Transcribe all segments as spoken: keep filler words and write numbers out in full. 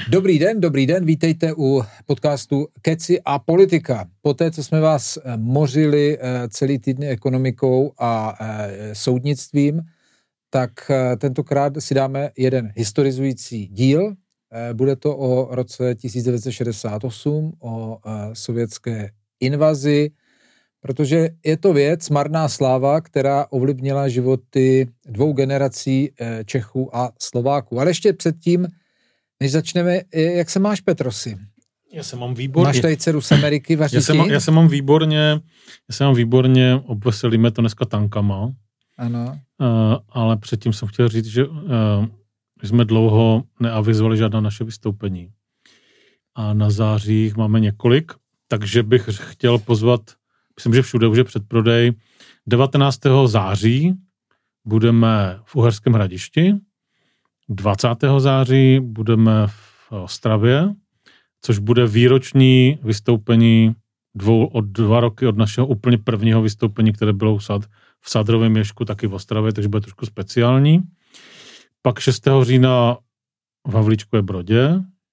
Dobrý den, dobrý den, vítejte u podcastu Keci a politika. Poté, co jsme vás mořili celý týden ekonomikou a soudnictvím, tak tentokrát si dáme jeden historizující díl. Bude to o roce tisíc devět set šedesát osm, o sovětské invazi, protože je to věc, marná sláva, která ovlivnila životy dvou generací Čechů a Slováků. Ale ještě předtím, než začneme, jak se máš, Petrosi? Já se mám výborně. Máš tady dceru z Ameriky, vaří já se, má, já se mám výborně, já se mám výborně, obveselíme to dneska tankama. Ano. Uh, ale předtím jsem chtěl říct, že uh, jsme dlouho neavizovali žádná naše vystoupení. A na zářích máme několik, takže bych chtěl pozvat, myslím, že všude už je předprodej. devatenáctého září budeme v Uherském Hradišti, dvacátého září budeme v Ostravě, což bude výroční vystoupení dvou, od dva roky od našeho úplně prvního vystoupení, které bylo v Sadrovém Ježku, taky v Ostravě, takže bude trošku speciální. Pak šestého října v Havlíčkové Brodě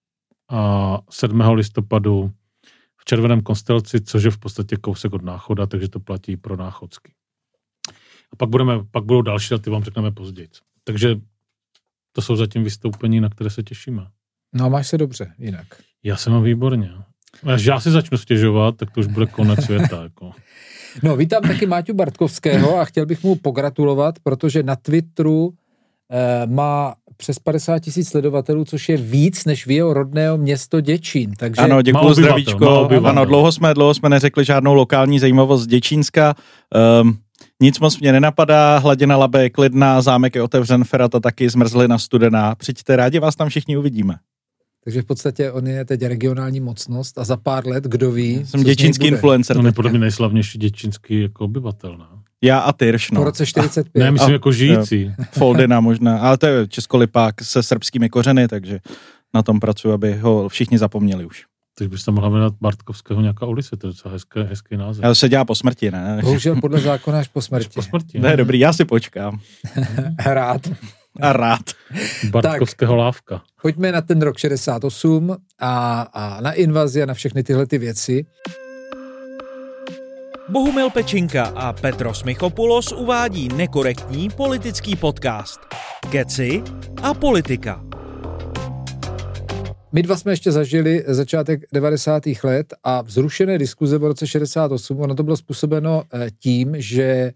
a sedmého listopadu v Červeném Kostelci, což je v podstatě kousek od Náchoda, takže to platí pro Náchodský. A pak, budeme, pak budou další, a ty vám řekneme později. Takže to jsou zatím vystoupení, na které se těšíme. No a máš se dobře, jinak. Já se mám výborně. Až já si začnu stěžovat, tak to už bude konec světa. Jako. No, vítám taky Máťu Bartkovského a chtěl bych mu pogratulovat, protože na Twitteru eh, má přes padesát tisíc sledovatelů, což je víc než v jeho rodného město Děčín. Takže ano, děkuju, zdravíčko. Ano, dlouho jsme, dlouho jsme neřekli žádnou lokální zajímavost z Děčínska. Um, Nic moc mě nenapadá, hladina Labe je klidná, zámek je otevřen, ferata taky, zmrzlina studená. Přijďte, rádi vás tam všichni uvidíme. Takže v podstatě on je teď regionální mocnost a za pár let, kdo ví, jsem děčínský influencer. On je podle mě nejslavnější děčínský jako obyvatel, ne? Já a Tyrš, no. Po roce čtyřicet pět. Ne, myslím a, jako žijící. Foldina možná, ale to je českolipák se srbskými kořeny, takže na tom pracuji, aby ho všichni zapomněli už. Takže bys tam mohla jmenovat Bartkovského nějaká ulice, to je docela hezký, hezký název. Já se dělá po smrti, ne? Bohužel podle zákona až po smrti. Až po smrti. Ne, dobrý, já si počkám. Rád. A rád. Bartkovského tak, lávka. Pojďme na ten rok šedesát osm a, a na invazi a na všechny tyhle ty věci. Bohumil Pečinka a Petros Michopoulos uvádí nekorektní politický podcast. Keci a politika. My dva jsme ještě zažili začátek devadesátých let a vzrušené diskuze v roce šedesát osm, ono to bylo způsobeno tím, že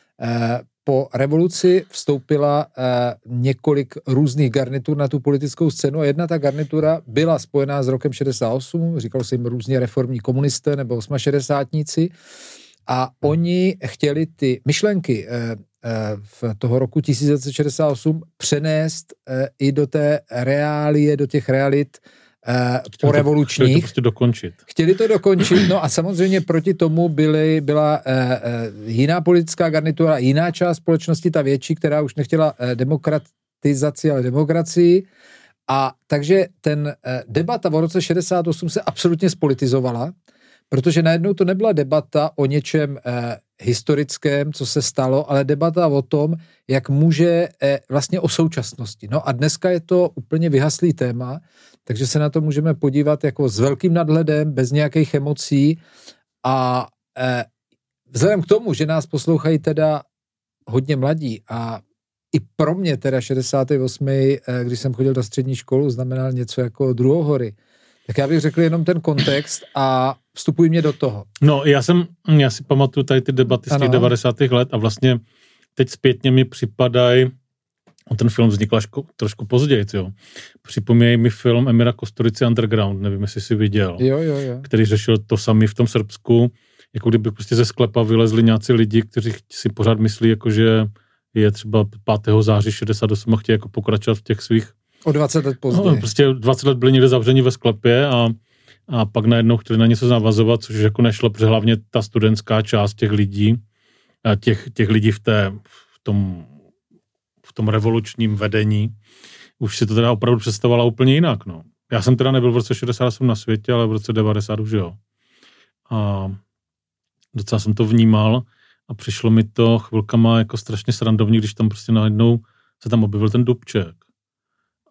po revoluci vstoupila několik různých garnitur na tu politickou scénu a jedna ta garnitura byla spojená s rokem šedesát osm, říkalo se jim různě reformní komunisté nebo osmašedesátníci a oni chtěli ty myšlenky v toho roku tisíc devět set šedesát osm přenést i do té reálie, do těch realit po revolučních. Chtěli to prostě dokončit. Chtěli to dokončit, no a samozřejmě proti tomu byly, byla uh, uh, jiná politická garnitura, jiná část společnosti, ta větší, která už nechtěla uh, demokratizaci, ale demokracii. A takže ten uh, debata v roce šedesát osm se absolutně spolitizovala, protože najednou to nebyla debata o něčem eh, historickém, co se stalo, ale debata o tom, jak může eh, vlastně o současnosti. No a dneska je to úplně vyhaslý téma, takže se na to můžeme podívat jako s velkým nadhledem, bez nějakých emocí a eh, vzhledem k tomu, že nás poslouchají teda hodně mladí a i pro mě teda šedesát osm, eh, když jsem chodil do střední školu, znamenal něco jako druhohory. Tak já bych řekl jenom ten kontext a vstupuj mě do toho. No, já jsem, já si pamatuju tady ty debaty z těch devadesátých let a vlastně teď zpětně mi připadají, ten film vznikl až trošku později, jo. Připomínají mi film Emira Kusturici Underground, nevím, jestli jsi viděl, jo, jo, jo. který řešil to samý v tom Srbsku, jako kdyby prostě ze sklepa vylezli nějací lidi, kteří si pořád myslí, jako že je třeba pátého září šedesát osm a chtějí jako pokračovat v těch svých. O dvacet let později. No, prostě dvacet let byli někde zavření ve sklepě a, a pak najednou chtěli na něco navazovat, což jako nešlo, protože hlavně ta studentská část těch lidí, těch, těch lidí v, té, v, tom, v tom revolučním vedení, už si to teda opravdu představovala úplně jinak. No. Já jsem teda nebyl v roce šedesát osm na světě, ale v roce devadesát už jo. A docela jsem to vnímal a přišlo mi to chvilkama jako strašně srandovní, když tam prostě najednou se tam objevil ten Dubček.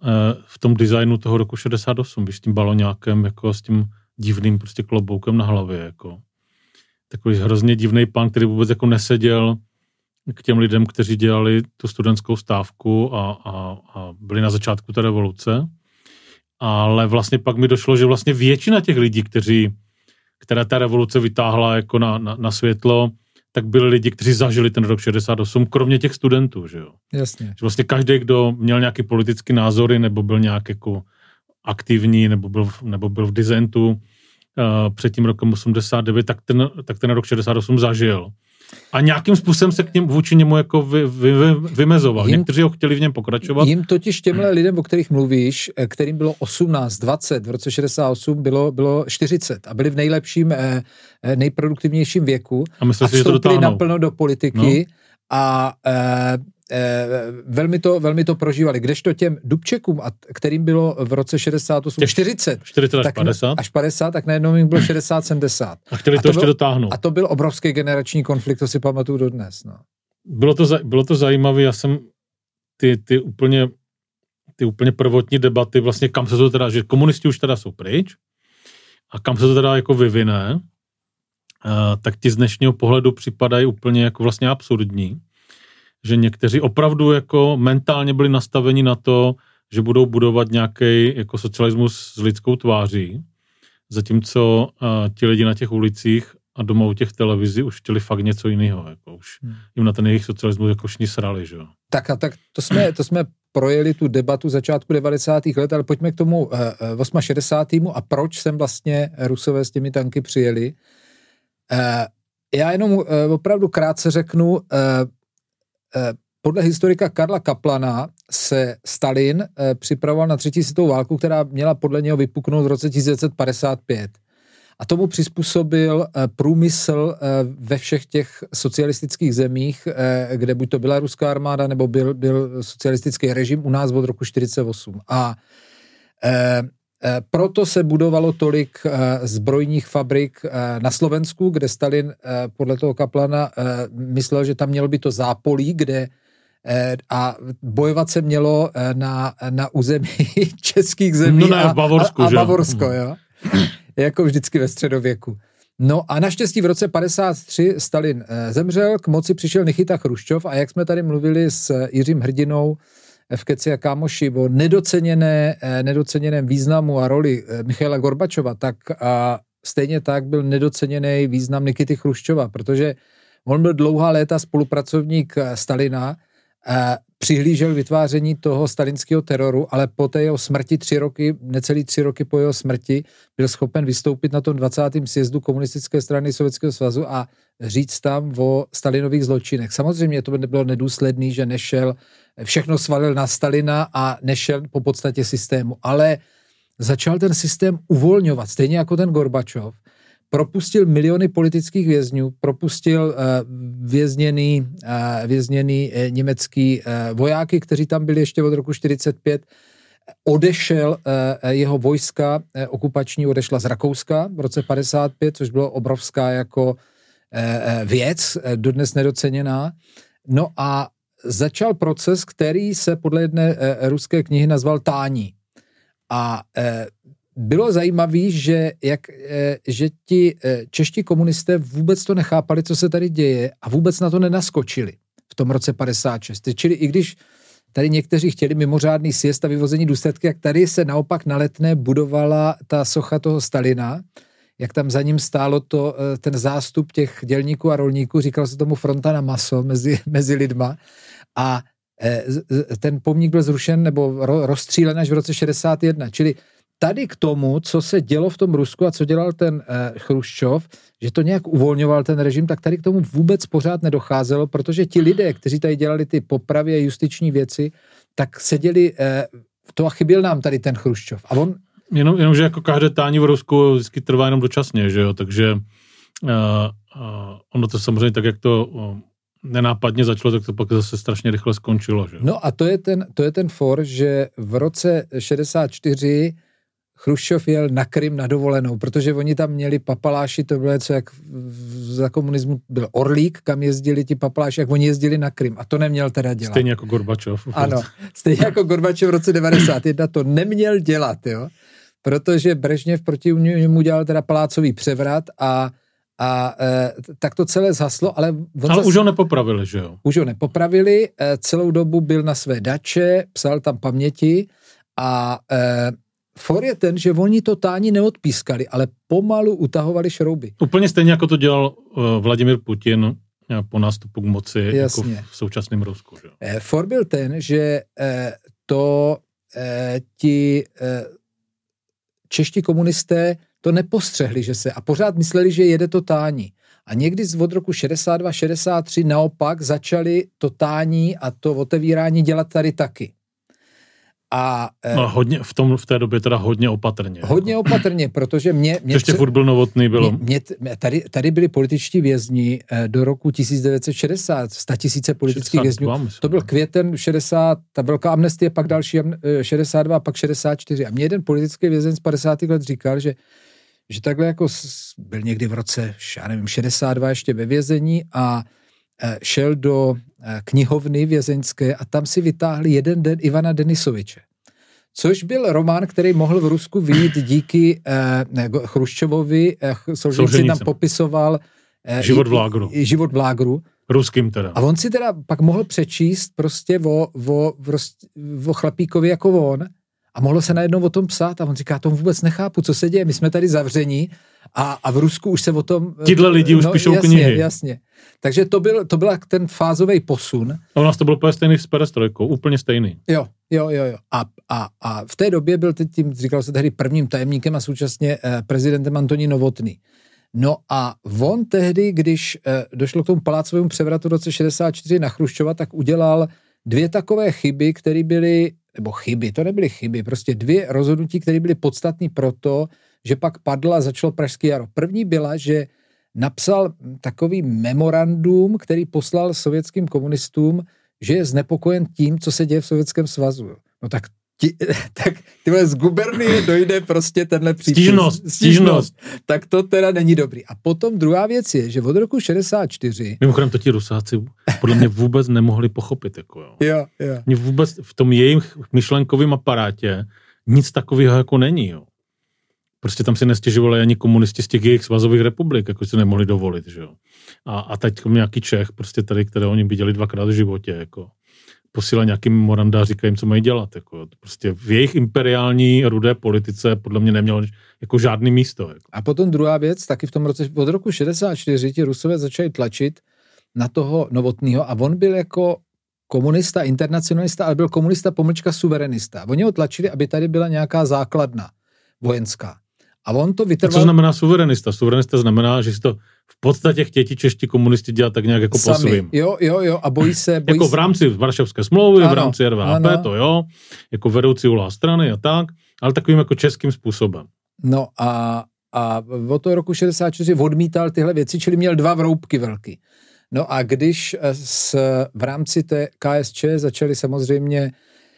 v tom designu toho roku šedesát osm, víš, s tím baloňákem, jako s tím divným prostě kloboukem na hlavě, jako. Takový hrozně divný pán, který vůbec jako neseděl k těm lidem, kteří dělali tu studentskou stávku a, a, a byli na začátku té revoluce. Ale vlastně pak mi došlo, že vlastně většina těch lidí, kteří, která ta revoluce vytáhla jako na, na, na světlo, tak byli lidi, kteří zažili ten rok šedesát osm, kromě těch studentů, že jo. Jasně. Že vlastně každý, kdo měl nějaký politický názory, nebo byl nějak jako aktivní, nebo byl, nebo byl v disentu uh, před tím rokem osmdesát devět, tak ten, tak ten rok šedesát osm zažil. A nějakým způsobem se k něm, vůči němu jako vy, vy, vy, vymezoval. Jim, Někteří ho chtěli v něm pokračovat. Jim totiž těmhle lidem, o kterých mluvíš, kterým bylo osmnáct, dvacet, v roce šedesát osm bylo, bylo čtyřicet a byli v nejlepším, nejproduktivnějším věku a, myslel, a vstoupili naplno do politiky no. a e, e, velmi, to, velmi to prožívali. Kdežto těm Dubčekům, a kterým bylo v roce šedesát osm čtyřicet, čtyřicet až tak, padesát. až padesát, tak najednou jim bylo šedesát sedmdesát. A chtěli to, to ještě dotáhnout. A to byl obrovský generační konflikt, to si pamatuju dodnes. No. Bylo to, bylo to zajímavé, já jsem ty, ty, úplně, ty úplně prvotní debaty, vlastně kam se to teda, že komunisti už teda jsou pryč a kam se to teda jako vyvine, uh, tak ti z dnešního pohledu připadají úplně jako vlastně absurdní, že někteří opravdu jako mentálně byli nastaveni na to, že budou budovat nějaký jako socialismus s lidskou tváří, zatímco uh, ti lidi na těch ulicích a doma u těch televizí už chtěli fakt něco jiného, jako už hmm. jim na ten jejich socialismus jako šni srali, že jo. Tak a tak to jsme, to jsme projeli tu debatu začátku devadesátých let, ale pojďme k tomu uh, šedesátém osmém a proč sem vlastně Rusové s těmi tanky přijeli. Uh, já jenom uh, opravdu krátce řeknu, uh, uh, podle historika Karla Kaplana se Stalin uh, připravoval na třetí světovou válku, která měla podle něho vypuknout v roce tisíc devět set padesát pět. A tomu přizpůsobil průmysl ve všech těch socialistických zemích, kde buď to byla ruská armáda, nebo byl, byl socialistický režim u nás od roku čtyřicet osm. A e, e, proto se budovalo tolik e, zbrojních fabrik e, na Slovensku, kde Stalin e, podle toho Kaplana e, myslel, že tam mělo by to zápolí, kde e, a bojovat se mělo e, na, na území českých zemí no ne, a, Bavorsku, a, a že? Bavorsko, jo. Jako vždycky ve středověku. No a naštěstí v roce padesát tři Stalin zemřel, k moci přišel Nikita Chruščov a jak jsme tady mluvili s Jiřím Hrdinou v Keci a kámoši o nedoceněné, nedoceněném významu a roli Michaila Gorbačova, tak a stejně tak byl nedoceněný význam Nikity Chruščova, protože on byl dlouhá léta spolupracovník Stalina, a přihlížel vytváření toho stalinského teroru, ale po té jeho smrti tři roky, necelý tři roky po jeho smrti, byl schopen vystoupit na tom dvacátém sjezdu komunistické strany Sovětského svazu a říct tam o Stalinových zločinech. Samozřejmě to by nebylo nedůsledný, že nešel, všechno svalil na Stalina a nešel po podstatě systému, ale začal ten systém uvolňovat, stejně jako ten Gorbačov. Propustil miliony politických vězňů, propustil uh, vězněný, uh, vězněný uh, německý uh, vojáky, kteří tam byli ještě od roku čtyřicet pět. Odešel uh, jeho vojska, uh, okupační odešla z Rakouska v roce padesát pět, což bylo obrovská jako uh, věc, uh, dodnes nedoceněná. No a začal proces, který se podle jedné uh, ruské knihy nazval Tání. A uh, bylo zajímavé, že, jak, že ti čeští komunisté vůbec to nechápali, co se tady děje a vůbec na to nenaskočili v tom roce padesát šest. Čili i když tady někteří chtěli mimořádný sjezd a vyvození důsledky, jak tady se naopak na Letné budovala ta socha toho Stalina, jak tam za ním stálo to, ten zástup těch dělníků a rolníků, říkalo se tomu fronta na maso mezi, mezi lidma a ten pomník byl zrušen nebo rozstřílen až v roce šedesát jedna. Čili tady k tomu, co se dělo v tom Rusku a co dělal ten uh, Chruščov, že to nějak uvolňoval ten režim, tak tady k tomu vůbec pořád nedocházelo, protože ti lidé, kteří tady dělali ty popravy a justiční věci, tak seděli, uh, to a chyběl nám tady ten Chruščov. A on... Jenom, jenom, že jako každé tání v Rusku vždycky trvá jenom dočasně, že jo, takže uh, uh, ono to samozřejmě tak, jak to uh, nenápadně začalo, tak to pak zase strašně rychle skončilo, že jo. No a to je ten, to je ten for, že v roce šedesát čtyři Chruščov jel na Krym na dovolenou, protože oni tam měli papaláši, to bylo něco jak za komunismu byl Orlík, kam jezdili ti papaláši, jak oni jezdili na Krym a to neměl teda dělat. Stejně jako Gorbačov. Ano, stejně jako Gorbačov v roce devadesát jedna to neměl dělat, jo, protože Brežněv proti němu dělal teda palácový převrat a A e, tak to celé zhaslo, ale... Ale zas... už ho nepopravili, že jo? Už ho nepopravili, e, celou dobu byl na své dače, psal tam paměti a e, for je ten, že oni to tání neodpískali, ale pomalu utahovali šrouby. Úplně stejně, jako to dělal uh, Vladimír Putin po nástupu k moci, Jasně. jako v současném Rusku. Že? E, for byl ten, že e, to e, ti e, čeští komunisté to nepostřehli, že se a pořád mysleli, že jede to tání. A někdy od roku šedesát dva šedesát tři naopak začali to tání a to otevírání dělat tady taky. A, no, hodně, v, tom, v té době teda hodně opatrně. Hodně jako. opatrně, protože mě... mě ještě furt byl Novotný, bylo. Mě, mě, tady, tady byli političtí vězni do roku tisíc devět set šedesát, sta tisíce politických vězňů. To byl květen šedesát, ta velká amnestie, pak další šedesát dva, pak šedesát čtyři. A mě jeden politický vězen z padesátých let říkal, že že takhle jako byl někdy v roce, já nevím, šedesát dva ještě ve vězení a šel do knihovny vězeňské a tam si vytáhli jeden den Ivana Denisoviče. Což byl román, který mohl v Rusku vyjít díky ne, Chruščovovi. Solženicyn tam popisoval život v lágru. I, i život v lágru. Ruským teda. A on si teda pak mohl přečíst prostě o, o, o chlapíkovi jako on a mohlo se najednou o tom psát a on říká, tomu vůbec nechápu, co se děje, my jsme tady zavření a, a v Rusku už se o tom... Tidle lidi už no, píšou jasně, knihy. Jasně, takže to byl, to byl ten fázový posun. A u nás to bylo úplně stejný s perestrojkou, úplně stejný. Jo, jo, jo, jo. A, a, a v té době byl teď tím, říkalo se tehdy prvním tajemníkem a současně eh, prezidentem Antonín Novotný. No a on tehdy, když eh, došlo k tomu palácovému převratu v roce šedesát čtyři na Chruščova, tak udělal dvě takové chyby, které byly, nebo chyby, to nebyly chyby, prostě dvě rozhodnutí, které byly podstatné proto, že pak padla a začalo Pražský jaro. První byla, že napsal takový memorandum, který poslal sovětským komunistům, že je znepokojen tím, co se děje v Sovětském svazu. No tak, ti, tak tyhle z gubernie dojde prostě tenhle přípis. Stížnost, stížnost. Tak to teda není dobrý. A potom druhá věc je, že od roku šedesát čtyři... Mimochodem to ti Rusáci podle mě vůbec nemohli pochopit. Jako jo. Jo, jo. Mě vůbec v tom jejich myšlenkovém aparátě nic takového jako není. Jo. Prostě tam si nestěžovali ani komunisti z těch jejich svazových republik, jako si nemohli dovolit. Že jo. A, a teď nějaký Čech, prostě tady, které oni viděli dvakrát v životě, jako posílá nějaký memoranda a říká jim, co mají dělat. Jako. Prostě v jejich imperiální rudé politice podle mě nemělo jako žádný místo. Jako. A potom druhá věc, taky v tom roce, od roku šedesát čtyři ti Rusové začali tlačit na toho Novotnýho a on byl jako komunista, internacionalista, ale byl komunista pomlčka suverenista. Oni ho tlačili, aby tady byla nějaká základna vojenská. A on to vytrval... A co znamená suverenista? Suverenista znamená, že si to v podstatě chtějí ti čeští komunisti dělat tak nějak jako Sami. Po svým. Jo, jo, jo, a bojí se... Bojí jako se... v rámci Varšavské smlouvy, ano, v rámci R V H P, ano. To jo, jako vedoucí úloha strany a tak, ale takovým jako českým způsobem. No a, a od toho roku šedesát čtyři odmítal tyhle věci, čili měl dva vroubky velký. No a když s, v rámci té K S Č začali samozřejmě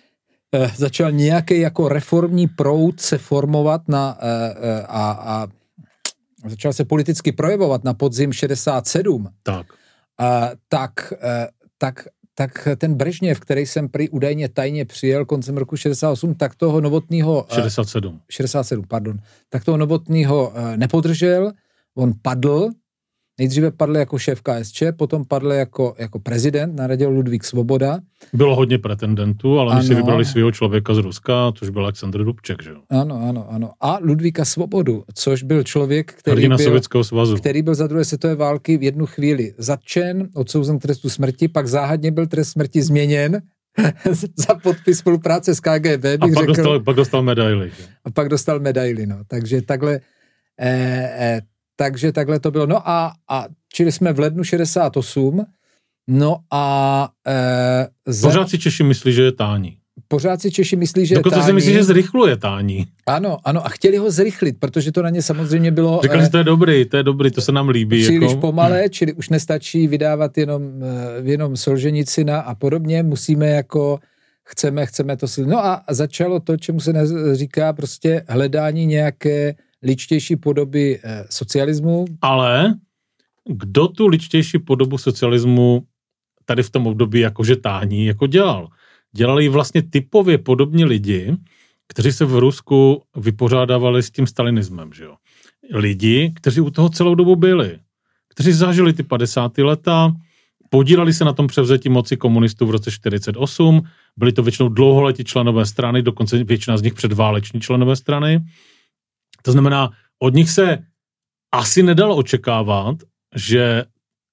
začal nějaký jako reformní proud se formovat na, a, a začal se politicky projevovat na podzim šedesát sedm, tak, a, tak, tak, tak ten Brežněv, který jsem prý údajně tajně přijel koncem roku šedesát osm, tak toho Novotnýho... šedesát sedm. šedesát sedm, pardon. Tak toho Novotnýho nepodržel, on padl, nejdříve padl jako šéf K S Č, potom padl jako, jako prezident, naradil Ludvík Svoboda. Bylo hodně pretendentů, ale oni si vybrali svého člověka z Ruska, což byl Aleksandr Dubček, že jo? Ano, ano, ano. A Ludvíka Svobodu, což byl člověk, který Hrdina byl, Sovětského svazu. který byl za druhé světové války v jednu chvíli zatčen, odsouzen k trestu smrti, pak záhadně byl trest smrti změněn za podpis spolupráce s K G B. A pak, řekl, dostal, pak dostal medaili. Že? A pak dostal medaili, no. Takže takhle... Eh, eh, Takže takhle to bylo. No a, a čili jsme v lednu šedesát osm, no a... E, za... Pořád si Češi myslí, že je tání. Pořád si Češi myslí, že Dokonce je tání. Dokonce si myslí, že zrychluje tání. Ano, ano, a chtěli ho zrychlit, protože to na ně samozřejmě bylo... Říkali, že to je dobrý, to je dobrý, to se nám líbí. Příliš jako... pomalé, čili už nestačí vydávat jenom, jenom Solženicina a podobně, musíme jako chceme, chceme to si... No a začalo to, čemu se říká prostě hledání nějaké ličtější podoby eh, socialismu. Ale kdo tu ličtější podobu socialismu tady v tom období jakože tání, jako dělal? Dělali vlastně typově podobní lidi, kteří se v Rusku vypořádávali s tím stalinismem, že jo? Lidi, kteří u toho celou dobu byli, kteří zažili ty padesátá leta, podíleli se na tom převzetí moci komunistů v roce čtyřicet osm, byli to většinou dlouholetí členové strany, dokonce většina z nich předváleční členové strany. To znamená, od nich se asi nedalo očekávat, že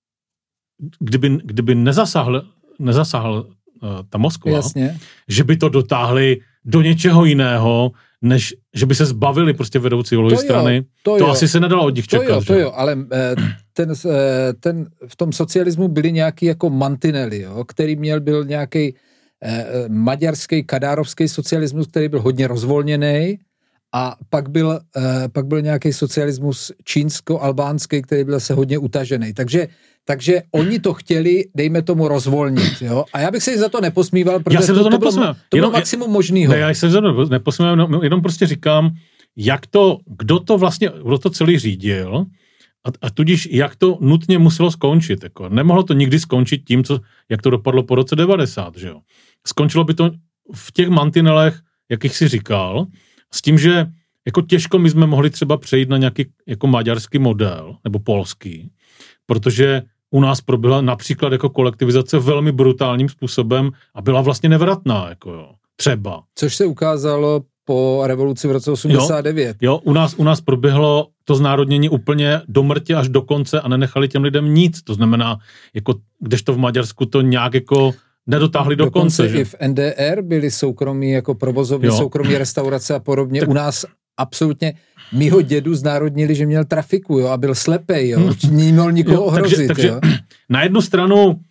kdyby, kdyby nezasáhl, nezasáhl uh, ta Moskva, Jasně. že by to dotáhli do něčeho jiného, než že by se zbavili prostě vedoucí úlohy strany. To, to asi se nedalo od nich čekat. To jo, že? to jo, ale ten, ten, v tom socialismu byly nějaký jako mantinely, jo, který měl byl nějaký eh, maďarský, kadárovský socialismus, který byl hodně rozvolněný, a pak byl, eh, pak byl nějaký socialismus čínsko-albánský, který byl se hodně utažený. Takže Takže oni to chtěli, dejme tomu, rozvolnit, jo? A já bych se za to neposmíval, protože já jsem to, to, to, bylo, to bylo jenom, maximum možného. Ne, já jsem to neposmíval, jenom, jenom prostě říkám, jak to, kdo to vlastně, kdo to celý řídil a, a tudíž jak to nutně muselo skončit. Jako. Nemohlo to nikdy skončit tím, co, jak to dopadlo po roce devadesát, že jo? Skončilo by to v těch mantinelech, jakých si říkal, s tím, že jako těžko my jsme mohli třeba přejít na nějaký jako maďarský model, nebo polský, protože u nás proběhla například jako kolektivizace velmi brutálním způsobem a byla vlastně nevratná, jako jo, třeba. Což se ukázalo po revoluci v roce osmdesát devět. Jo, jo u, nás, u nás proběhlo to znárodnění úplně do mrtě až do konce a nenechali těm lidem nic. To znamená, jako, kdežto v Maďarsku to nějak jako nedotáhli do Dokonce konce. I v N D R byly soukromí jako provozovny, soukromí restaurace a podobně. Tak... U nás absolutně mýho dědu znárodnili, že měl trafiku, jo, a byl slepej, jo, neměl nikoho jo, ohrozit, takže, jo. Takže na jednu stranu uh,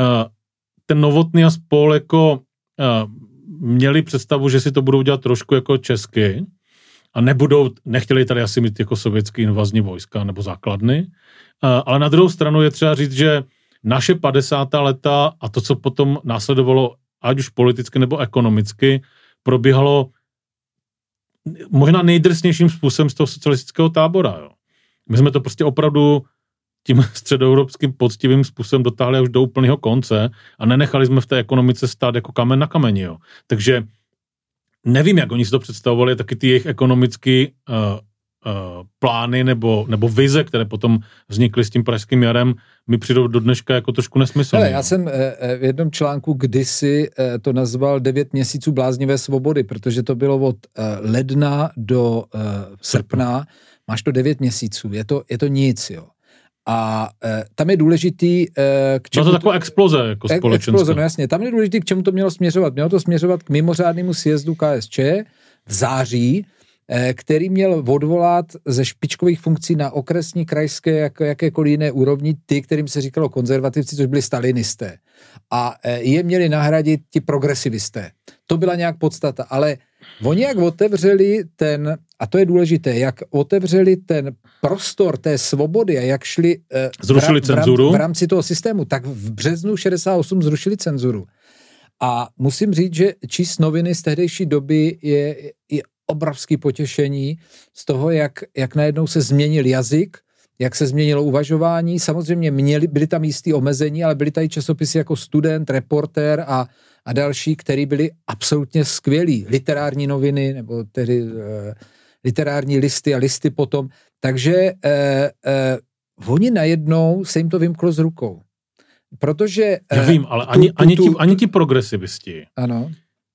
ten Novotný a spol jako uh, měli představu, že si to budou dělat trošku jako česky a nebudou, nechtěli tady asi mít jako sovětský invazní vojska nebo základny, uh, ale na druhou stranu je třeba říct, že naše padesátá leta a to, co potom následovalo, ať už politicky nebo ekonomicky, probíhalo možná nejdrsnějším způsobem z toho socialistického tábora. Jo. My jsme to prostě opravdu tím středoevropským poctivým způsobem dotáhli už do úplného konce a nenechali jsme v té ekonomice stát jako kamen na kameni. Jo. Takže nevím, jak oni si to představovali, taky ty jejich ekonomické uh, uh, plány nebo, nebo vize, které potom vznikly s tím pražským jarem, mi přijdou do dneška jako trošku nesmyslné. Já jsem v jednom článku kdysi to nazval devět měsíců bláznivé svobody, protože to bylo od ledna do srpna, máš to devět měsíců, je to, je to nic, jo. A e, tam je důležitý... E, k čemu no to taková exploze jako společenská. Exploze, no jasně. Tam je důležitý, k čemu to mělo směřovat. Mělo to směřovat k mimořádnému sjezdu K S Č v září, e, který měl odvolat ze špičkových funkcí na okresní, krajské, jak, jakékoliv jiné úrovni ty, kterým se říkalo konzervativci, což byli stalinisté. A e, je měli nahradit ti progresivisté. To byla nějak podstata, ale oni jak otevřeli ten, a to je důležité, jak otevřeli ten prostor té svobody a jak šli eh, zrušili v, rám, cenzuru. v rámci toho systému, tak v březnu šedesát osm zrušili cenzuru. A musím říct, že číst noviny z tehdejší doby je, je obrovský potěšení z toho, jak, jak najednou se změnil jazyk, jak se změnilo uvažování. Samozřejmě měli, byly tam jistý omezení, ale byly tady časopisy jako Student, Reportér a a další, který byli absolutně skvělí. Literární noviny, nebo tedy e, literární listy a listy potom. Takže e, e, oni najednou se jim to vymklo z rukou. Protože... E, Já vím, ale tu, ani, tu, ani, ti, ani ti progresivisti ano.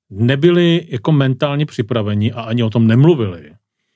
nebyli jako mentálně připraveni a ani o tom nemluvili,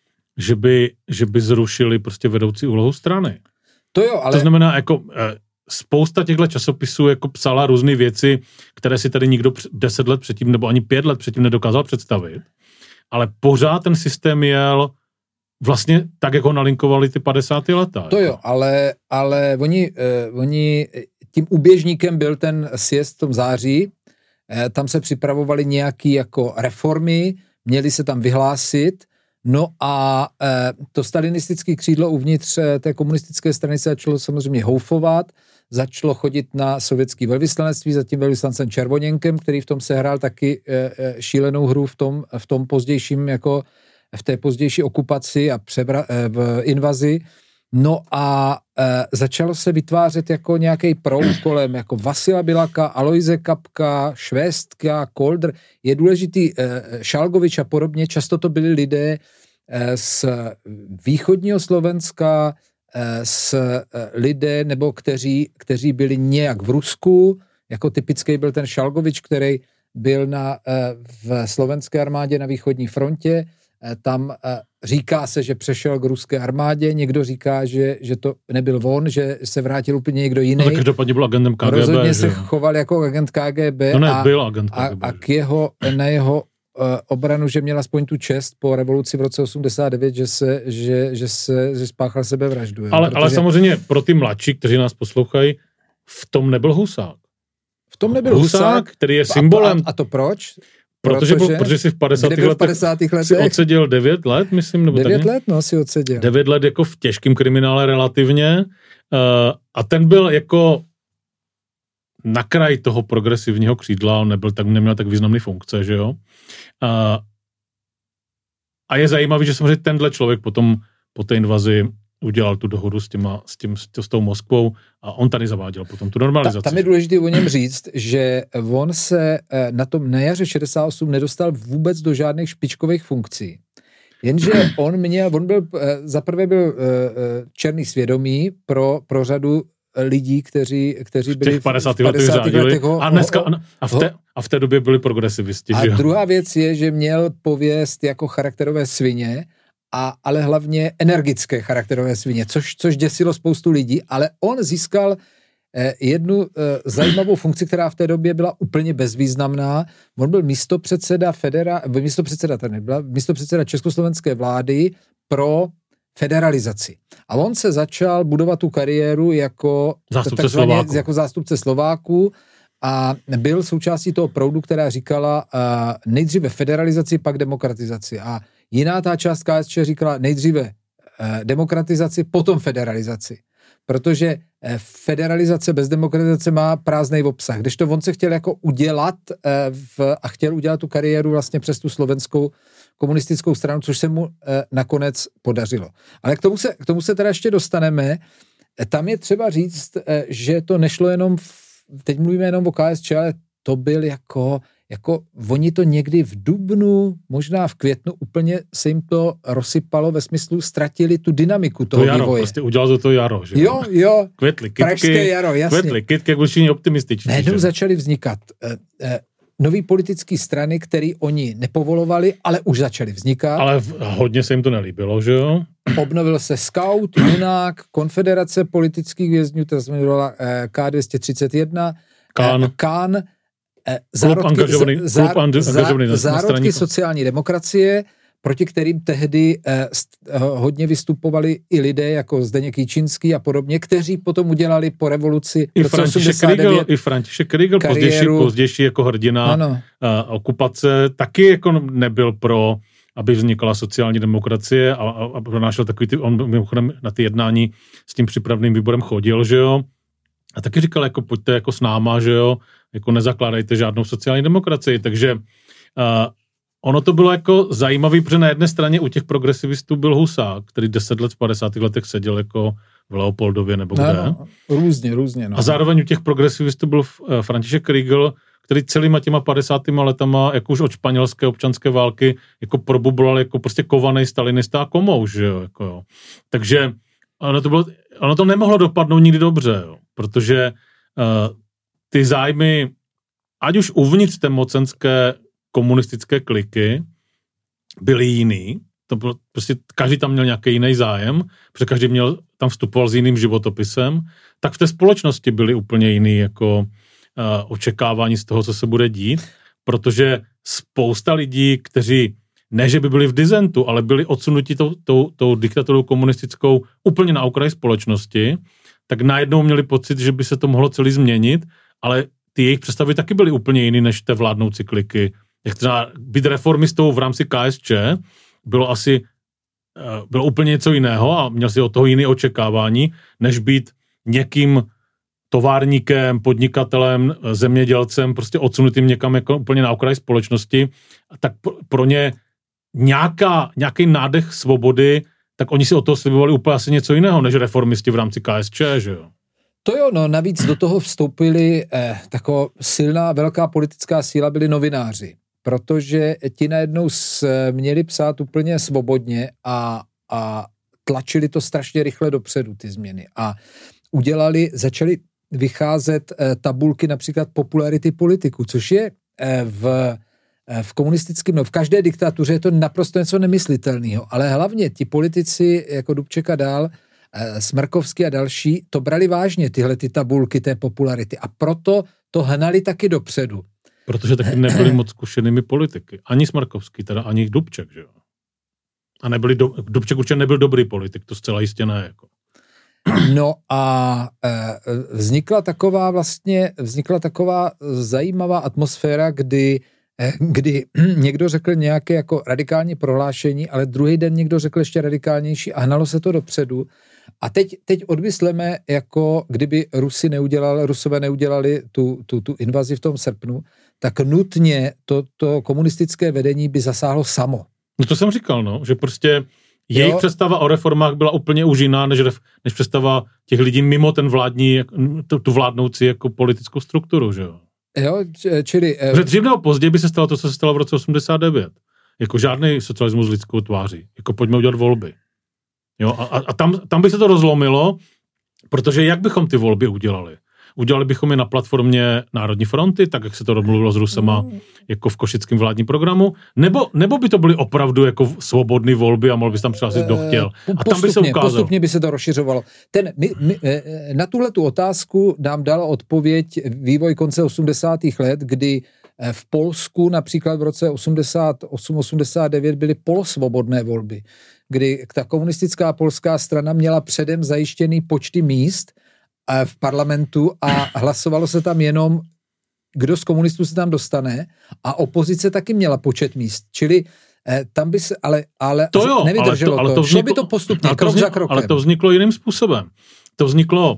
že by, že by zrušili prostě vedoucí úlohu strany. To jo, ale... To znamená, jako... E, spousta těchto časopisů jako psala různé věci, které si tady nikdo deset let předtím nebo ani pět let předtím nedokázal představit, ale pořád ten systém jel vlastně tak, jak ho nalinkovali ty padesátá leta. To jako. jo, ale, ale oni, eh, oni, tím úběžníkem byl ten sjezd v tom září, eh, tam se připravovaly nějaké jako reformy, měly se tam vyhlásit. No a e, to stalinistické křídlo uvnitř té komunistické strany se začalo samozřejmě houfovat, začalo chodit na sovětský velvyslanectví za tím velvyslancem Červoněnkem, který v tom sehrál taky šílenou hru v tom, v tom pozdějším, jako v té pozdější okupaci a převra, v invazi. No a e, začalo se vytvářet jako nějaký proud kolem, jako Vasila Bilaka, Alojze Kapka, Švestka, Koldr. Je důležitý e, Šalgovič a podobně. Často to byli lidé e, z východního Slovenska, e, s e, lidé, nebo kteří, kteří byli nějak v Rusku. Jako typický byl ten Šalgovič, který byl na, e, v slovenské armádě na východní frontě. Tam říká se, že přešel k ruské armádě, někdo říká, že, že to nebyl on, že se vrátil úplně někdo jiný. No tak každopádně byl agentem K G B. Rozhodně že? se choval jako agent K G B. No ne, a, byl agent K G B. A, a k jeho, na jeho uh, obranu, že měl aspoň tu čest po revoluci v roce osmdesát devět, že se, že, že se že spáchal sebevraždu. Ale, protože... ale samozřejmě pro ty mladší, kteří nás poslouchají, v tom nebyl Husák. V tom nebyl Husák, Husák, který je symbolem. A, a, a to proč? Protože, protože, protože si v padesátých letech, padesátých letech si odseděl devět let, myslím, nebo devět tak, let, no, si odseděl. devět let jako v těžkém kriminále relativně uh, a ten byl jako na kraji toho progresivního křídla, on nebyl tak, neměl tak významný funkce, že jo. Uh, a je zajímavý, že samozřejmě tenhle člověk potom po té invazi udělal tu dohodu s, těma, s, tím, s tou Moskvou a on tady zaváděl potom tu normalizaci. Ta, tam je důležité o něm říct, že on se na tom na jaře šedesát osm nedostal vůbec do žádných špičkových funkcí. Jenže on měl, on byl, zaprvé byl černý svědomí pro, pro řadu lidí, kteří, kteří byli v padesátých letech, letech ho, a, dneska, ho, a, v té, a v té době byli progresivisti. A že? druhá věc je, že měl pověst jako charakterové svině, a, ale hlavně energické charakterové svině, což, což děsilo spoustu lidí, ale on získal eh, jednu eh, zajímavou funkci, která v té době byla úplně bezvýznamná. On byl místopředseda federa, místopředseda, tady nebyla, místopředseda československé vlády pro federalizaci. A on se začal budovat tu kariéru jako zástupce Slováků. Jako zástupce Slováků a byl součástí toho proudu, která říkala uh, nejdříve federalizaci, pak demokratizaci. A jiná ta část K S Č říkala nejdříve uh, demokratizaci, potom federalizaci. Protože uh, federalizace bez demokratizace má prázdnej obsah. Kdežto on se chtěl jako udělat uh, v, a chtěl udělat tu kariéru vlastně přes tu slovenskou komunistickou stranu, což se mu uh, nakonec podařilo. Ale k tomu se, k tomu se teda ještě dostaneme. Tam je třeba říct, uh, že to nešlo jenom v teď mluvíme jenom o K S Č, ale to byl jako, jako, oni to někdy v dubnu, možná v květnu, úplně se jim to rozsypalo ve smyslu, ztratili tu dynamiku toho to jaro, vývoje. Prostě udělal to to jaro, že? Jo, jo. Kvetly kytky, pražské jaro, jasně. Kvetly kytky, jak všichni optimističní. Najednou začaly vznikat eh, eh, nový politické strany, které oni nepovolovali, ale už začaly vznikat. Ale v, hodně se jim to nelíbilo, že jo? Obnovil se Scout, Junák, Konfederace politických vězňů, to se jmenovala eh, K dvě stě třicet jedna, Kán, eh, Kán eh, zárodky, angažovaný, zá, angažovaný zá, zárodky sociální demokracie, proti kterým tehdy eh, st, eh, hodně vystupovali i lidé jako Zdeněk Jičínský a podobně, kteří potom udělali po revoluci i František Riegel, i František Riegel, pozdější, pozdější jako hrdina uh, okupace, taky jako nebyl pro, aby vznikala sociální demokracie a, a, a pronášel takový ty, on mimochodem na ty jednání s tím přípravným výborem chodil, že jo, a taky říkal, jako pojďte jako s náma, že jo, jako nezakládejte žádnou sociální demokracii, takže uh, ono to bylo jako zajímavý, protože na jedné straně u těch progresivistů byl Husák, který deset let v padesátých letech seděl jako v Leopoldově nebo kde. No, no, různě, různě. No. A zároveň u těch progresivistů byl František Riegel, který celýma těma padesátýma letama, jako už od španělské občanské války, jako probublal jako prostě kovaný stalinista a komouš, že jo, jako jo. Takže ono to, bylo, ono to nemohlo dopadnout nikdy dobře, jo, protože uh, ty zájmy, ať už uvnitř té mocenské komunistické kliky byly jiný, to bylo, prostě každý tam měl nějaký jiný zájem, protože každý měl, tam vstupoval s jiným životopisem, tak v té společnosti byly úplně jiný jako uh, očekávání z toho, co se bude dít, protože spousta lidí, kteří ne, že by byli v disentu, ale byli odsunuti tou, tou, tou diktaturou komunistickou úplně na okraji společnosti, tak najednou měli pocit, že by se to mohlo celý změnit, ale ty jejich představy taky byly úplně jiný než té vládnoucí kliky. Jak třeba být reformistou v rámci K S Č bylo asi bylo úplně něco jiného a měl si od toho jiné očekávání, než být někým továrníkem, podnikatelem, zemědělcem, prostě odsunutým někam jako úplně na okraj společnosti, tak pro ně nějaká, nějaký nádech svobody, tak oni si od toho slibovali úplně asi něco jiného, než reformisti v rámci K S Č, že jo? To jo, no navíc do toho vstoupili eh, taková silná, velká politická síla byli novináři, protože ti najednou měli psát úplně svobodně a, a tlačili to strašně rychle dopředu, ty změny. A udělali, začali vycházet eh, tabulky například popularity politiků, což je eh, v, eh, v komunistickém, no v každé diktatuře je to naprosto něco nemyslitelného, ale hlavně ti politici jako Dubček a dál, eh, Smrkovský a další, to brali vážně tyhle ty tabulky té popularity a proto to hnali taky dopředu. Protože taky nebyli moc zkušenými politiky. Ani Smrkovský, teda ani Dubček, že jo. A nebyli do, Dubček určitě nebyl dobrý politik, to zcela jistě ne, jako. No a e, vznikla taková vlastně, vznikla taková zajímavá atmosféra, kdy, e, kdy někdo řekl nějaké jako radikální prohlášení, ale druhý den někdo řekl ještě radikálnější a hnalo se to dopředu. A teď, teď odmysleme, jako kdyby Rusy neudělali, Rusové neudělali tu, tu, tu invazi v tom srpnu, tak nutně to, to komunistické vedení by zasáhlo samo. No to jsem říkal, no, že prostě jejich jo. představa o reformách byla úplně už jiná, než, než představa těch lidí mimo ten vládní, tu, tu vládnoucí jako politickou strukturu, že jo. Jo, čili... Že dřív nebo později by se stalo to, co se stalo v roce osmdesát devět. Jako žádný socialismus s lidskou tváří. Jako pojďme udělat volby. Jo, a, a tam, tam by se to rozlomilo, protože jak bychom ty volby udělali? Udělali bychom je na platformě Národní fronty, tak jak se to domluvilo s Rusama jako v košickém vládním programu, nebo, nebo by to byly opravdu jako svobodné volby a mohl bys tam přihlásit, kdo chtěl. A tam by se ukázalo. Postupně by se to rozšiřovalo. Ten, my, my, na tuhletu otázku nám dala odpověď vývoj konce osmdesátých let, kdy v Polsku například v roce osmdesát osm osmdesát devět byly polosvobodné volby, kdy ta komunistická polská strana měla předem zajištěný počty míst v parlamentu a hlasovalo se tam jenom, kdo z komunistů se tam dostane a opozice taky měla počet míst. Čili eh, tam by se, ale, ale to jo, nevydrželo ale to, ale to. to vzniklo, Šlo by to postupně, to krok vzniklo, za krokem. Ale to vzniklo jiným způsobem. To vzniklo uh,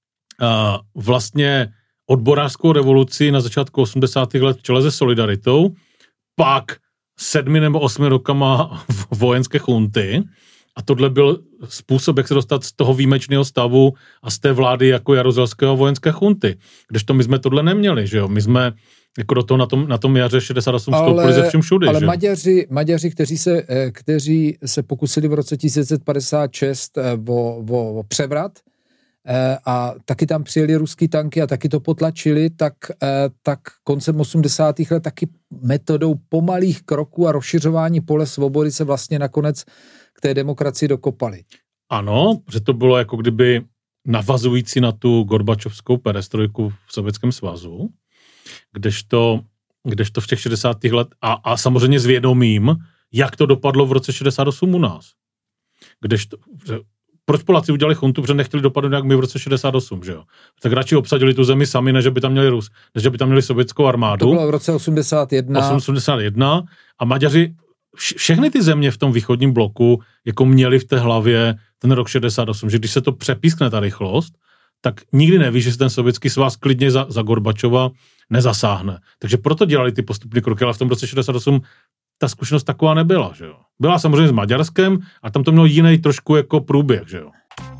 vlastně odborářskou revoluci na začátku osmdesátých let v čele se Solidaritou, pak sedmi nebo osmi rokama vojenské chunty. A tohle byl způsob, jak se dostat z toho výjimečného stavu a z té vlády jako jaruzelského vojenské chunty. Kdežto my jsme tohle neměli, že jo? My jsme jako do toho na tom, na tom jaře šedesát osm vstoupili ze všem všude, ale že? Maďaři, Maďaři kteří, se, kteří se pokusili v roce tisíc devět set padesát šest o, o, o převrat a taky tam přijeli ruský tanky a taky to potlačili, tak, tak koncem osmdesátých let taky metodou pomalých kroků a rozšiřování pole svobody se vlastně nakonec k té demokracii dokopali. Ano, že to bylo jako kdyby navazující na tu gorbačovskou perestrojku v Sovětském svazu, kdežto, kdežto v těch šedesátých let a, a samozřejmě s vědomím, jak to dopadlo v roce šedesát osm u nás. Kdežto, proč Poláci udělali chuntu, protože nechtěli dopadnout jak my v roce šedesát osm, že jo? Tak radši obsadili tu zemi sami, než by tam měli Rus, než by tam měli sovětskou armádu. To bylo v roce osmdesát jedna. osmdesát jedna a Maďaři všechny ty země v tom východním bloku jako měli v té hlavě ten rok šedesát osm, že když se to přepískne ta rychlost, tak nikdy nevíš, že se ten sovětský svaz klidně za, za Gorbačova nezasáhne. Takže proto dělali ty postupné kroky, ale v tom roce šedesát osm ta zkušenost taková nebyla, že jo. Byla samozřejmě s Maďarskem a tam to mělo jiný trošku jako průběh, že jo.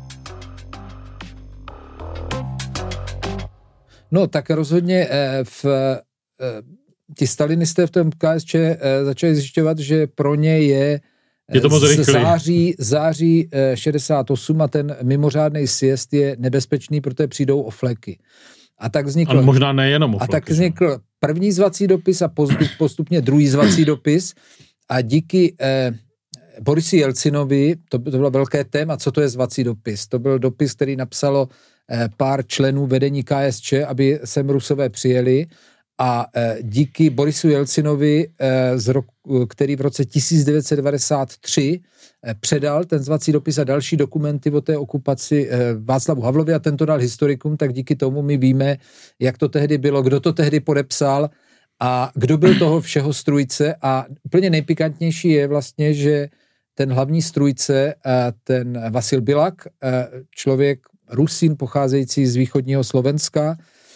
No tak rozhodně v ti stalinisté v tom K S Č e, začali zjišťovat, že pro ně je, je to moc září, září e, šedesát osm a ten mimořádný sjezd je nebezpečný, protože přijdou o fleky. A tak vznikl, ale možná nejenom o fleky. A tak vznikl první zvací dopis a postup, postupně druhý zvací dopis a díky e, Borisu Jelcinovi, to, to bylo velké téma, co to je zvací dopis. To byl dopis, který napsalo e, pár členů vedení K S Č, aby sem Rusové přijeli. A e, díky Borisu Jelcinovi, e, z roku, který v roce tisíc devět set devadesát tři e, předal ten zvací dopis a další dokumenty o té okupaci e, Václavu Havlovi a tento dal historikům, tak díky tomu my víme, jak to tehdy bylo, kdo to tehdy podepsal a kdo byl toho všeho strůjce. A úplně nejpikantnější je vlastně, že ten hlavní strůjce, e, ten Vasil Bilak, e, člověk Rusín pocházející z východního Slovenska,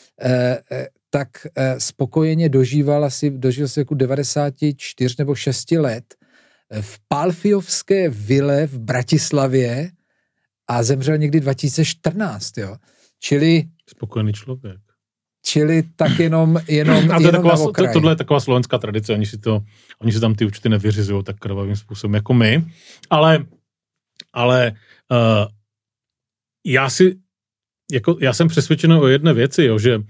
tak spokojeně dožíval asi, dožil se jako devadesát čtyři nebo šest let v Pálfiovské vile v Bratislavě a zemřel někdy dva tisíce čtrnáct, jo. Čili... Spokojený člověk. Čili tak jenom, jenom, a to jenom taková, na okraji. To, tohle je taková slovenská tradice, oni si, to, oni si tam ty účty nevyřizují tak krvavým způsobem jako my, ale, ale uh, já si, jako, já jsem přesvědčený o jedné věci, jo, že uh,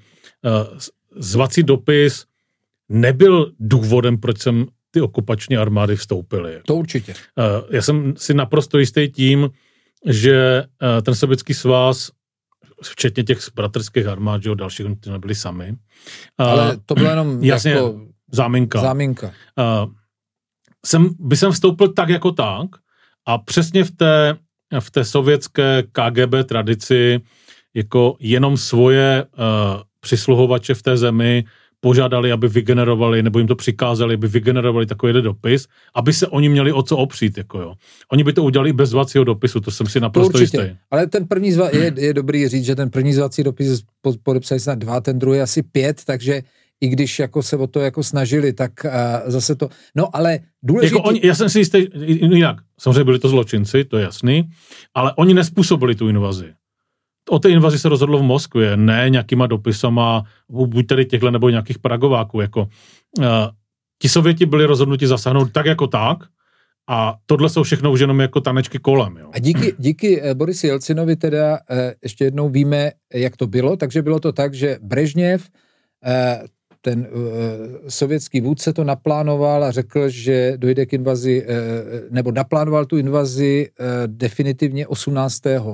zvací dopis nebyl důvodem, proč jsem ty okupační armády vstoupily. To určitě. Uh, já jsem si naprosto jistý tím, že uh, ten Sovětský svaz, včetně těch bratrských armád, že jo, dalších nebyli sami. Ale to bylo jenom jasně, jako záminka. záminka. Uh, jsem, by jsem vstoupil tak jako tak a přesně v té, v té sovětské K G B tradici jako jenom svoje uh, přisluhovače v té zemi požádali, aby vygenerovali, nebo jim to přikázali, aby vygenerovali takovýhle dopis, aby se oni měli o co opřít, jako jo. Oni by to udělali bez zvacího dopisu, to jsem si naprosto jistý. Ale ten první zva, je, je dobrý říct, že ten první zvací dopis podepsali snad dva, ten druhý asi pět, takže i když jako se o to jako snažili, tak uh, zase to, no ale důležitý... Jako oni, já jsem si jistý, jinak, samozřejmě byli to zločinci, to je jasný, ale oni nespůsobili tu invazi. O té invazi se rozhodlo v Moskvě, ne nějakýma dopisama, buď tady těchto nebo nějakých pragováků. Jako, uh, ti Sověti byli rozhodnuti zasáhnout tak jako tak a tohle jsou všechno už jenom jako tanečky kolem. Jo. A díky, díky Borisi Jelcinovi teda uh, ještě jednou víme, jak to bylo, takže bylo to tak, že Brežněv, uh, ten uh, sovětský vůdce to naplánoval a řekl, že dojde k invazi, uh, nebo naplánoval tu invazi uh, definitivně osmnáctého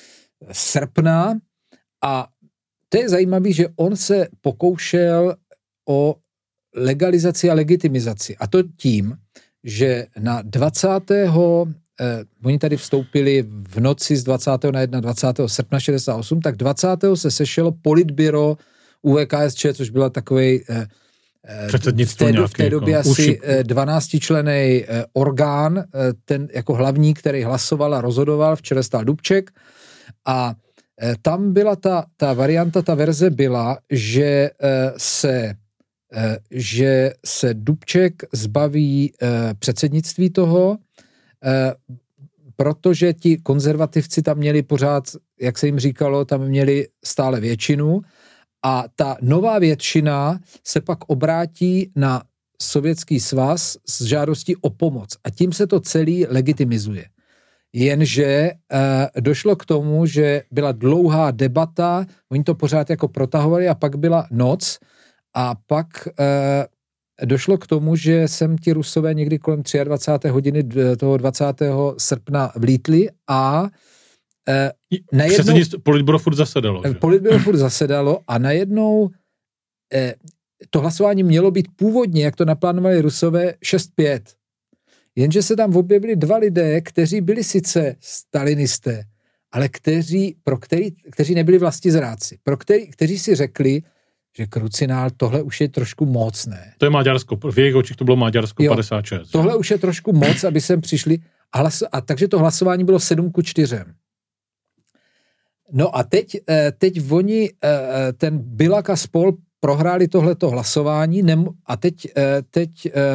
srpna a to je zajímavé, že on se pokoušel o legalizaci a legitimizaci a to tím, že na dvacátého Eh, oni tady vstoupili v noci z dvacátého na dvacátého prvního srpna šedesát osm, tak dvacátého se sešelo politbyro U V K S Č, což byla takovej eh, v té, v té době jako asi dvanáctičlenný eh, orgán, eh, ten jako hlavní, který hlasoval a rozhodoval, v čele stál Dubček a eh, tam byla ta, ta varianta, ta verze byla, že eh, se eh, že se Dubček zbaví eh, předsednictví toho, eh, protože ti konzervativci tam měli pořád, jak se jim říkalo, tam měli stále většinu a ta nová většina se pak obrátí na Sovětský svaz s žádostí o pomoc a tím se to celý legitimizuje. Jenže eh, došlo k tomu, že byla dlouhá debata, oni to pořád jako protahovali a pak byla noc a pak eh, došlo k tomu, že sem ti Rusové někdy kolem dvacáté třetí hodiny toho dvacátého srpna vlítli a eh, najednou... Politbyro furt zasedalo. Že? Politbyro furt zasedalo a najednou eh, to hlasování mělo být původně, jak to naplánovali Rusové, šest pět. Jenže se tam objevili dva lidé, kteří byli sice stalinisté, ale kteří, pro který, kteří nebyli vlastizrádci, pro který, kteří si řekli, že krucinál, tohle už je trošku moc, ne? To je Maďarsko, v jejich očích to bylo Maďarsko jo, padesát šest. Tohle už je trošku moc, aby sem přišli. A, hlas, a takže to hlasování bylo sedm ku čtyřem. No a teď, teď oni, ten Bilak a spol prohráli tohleto hlasování a teď, teď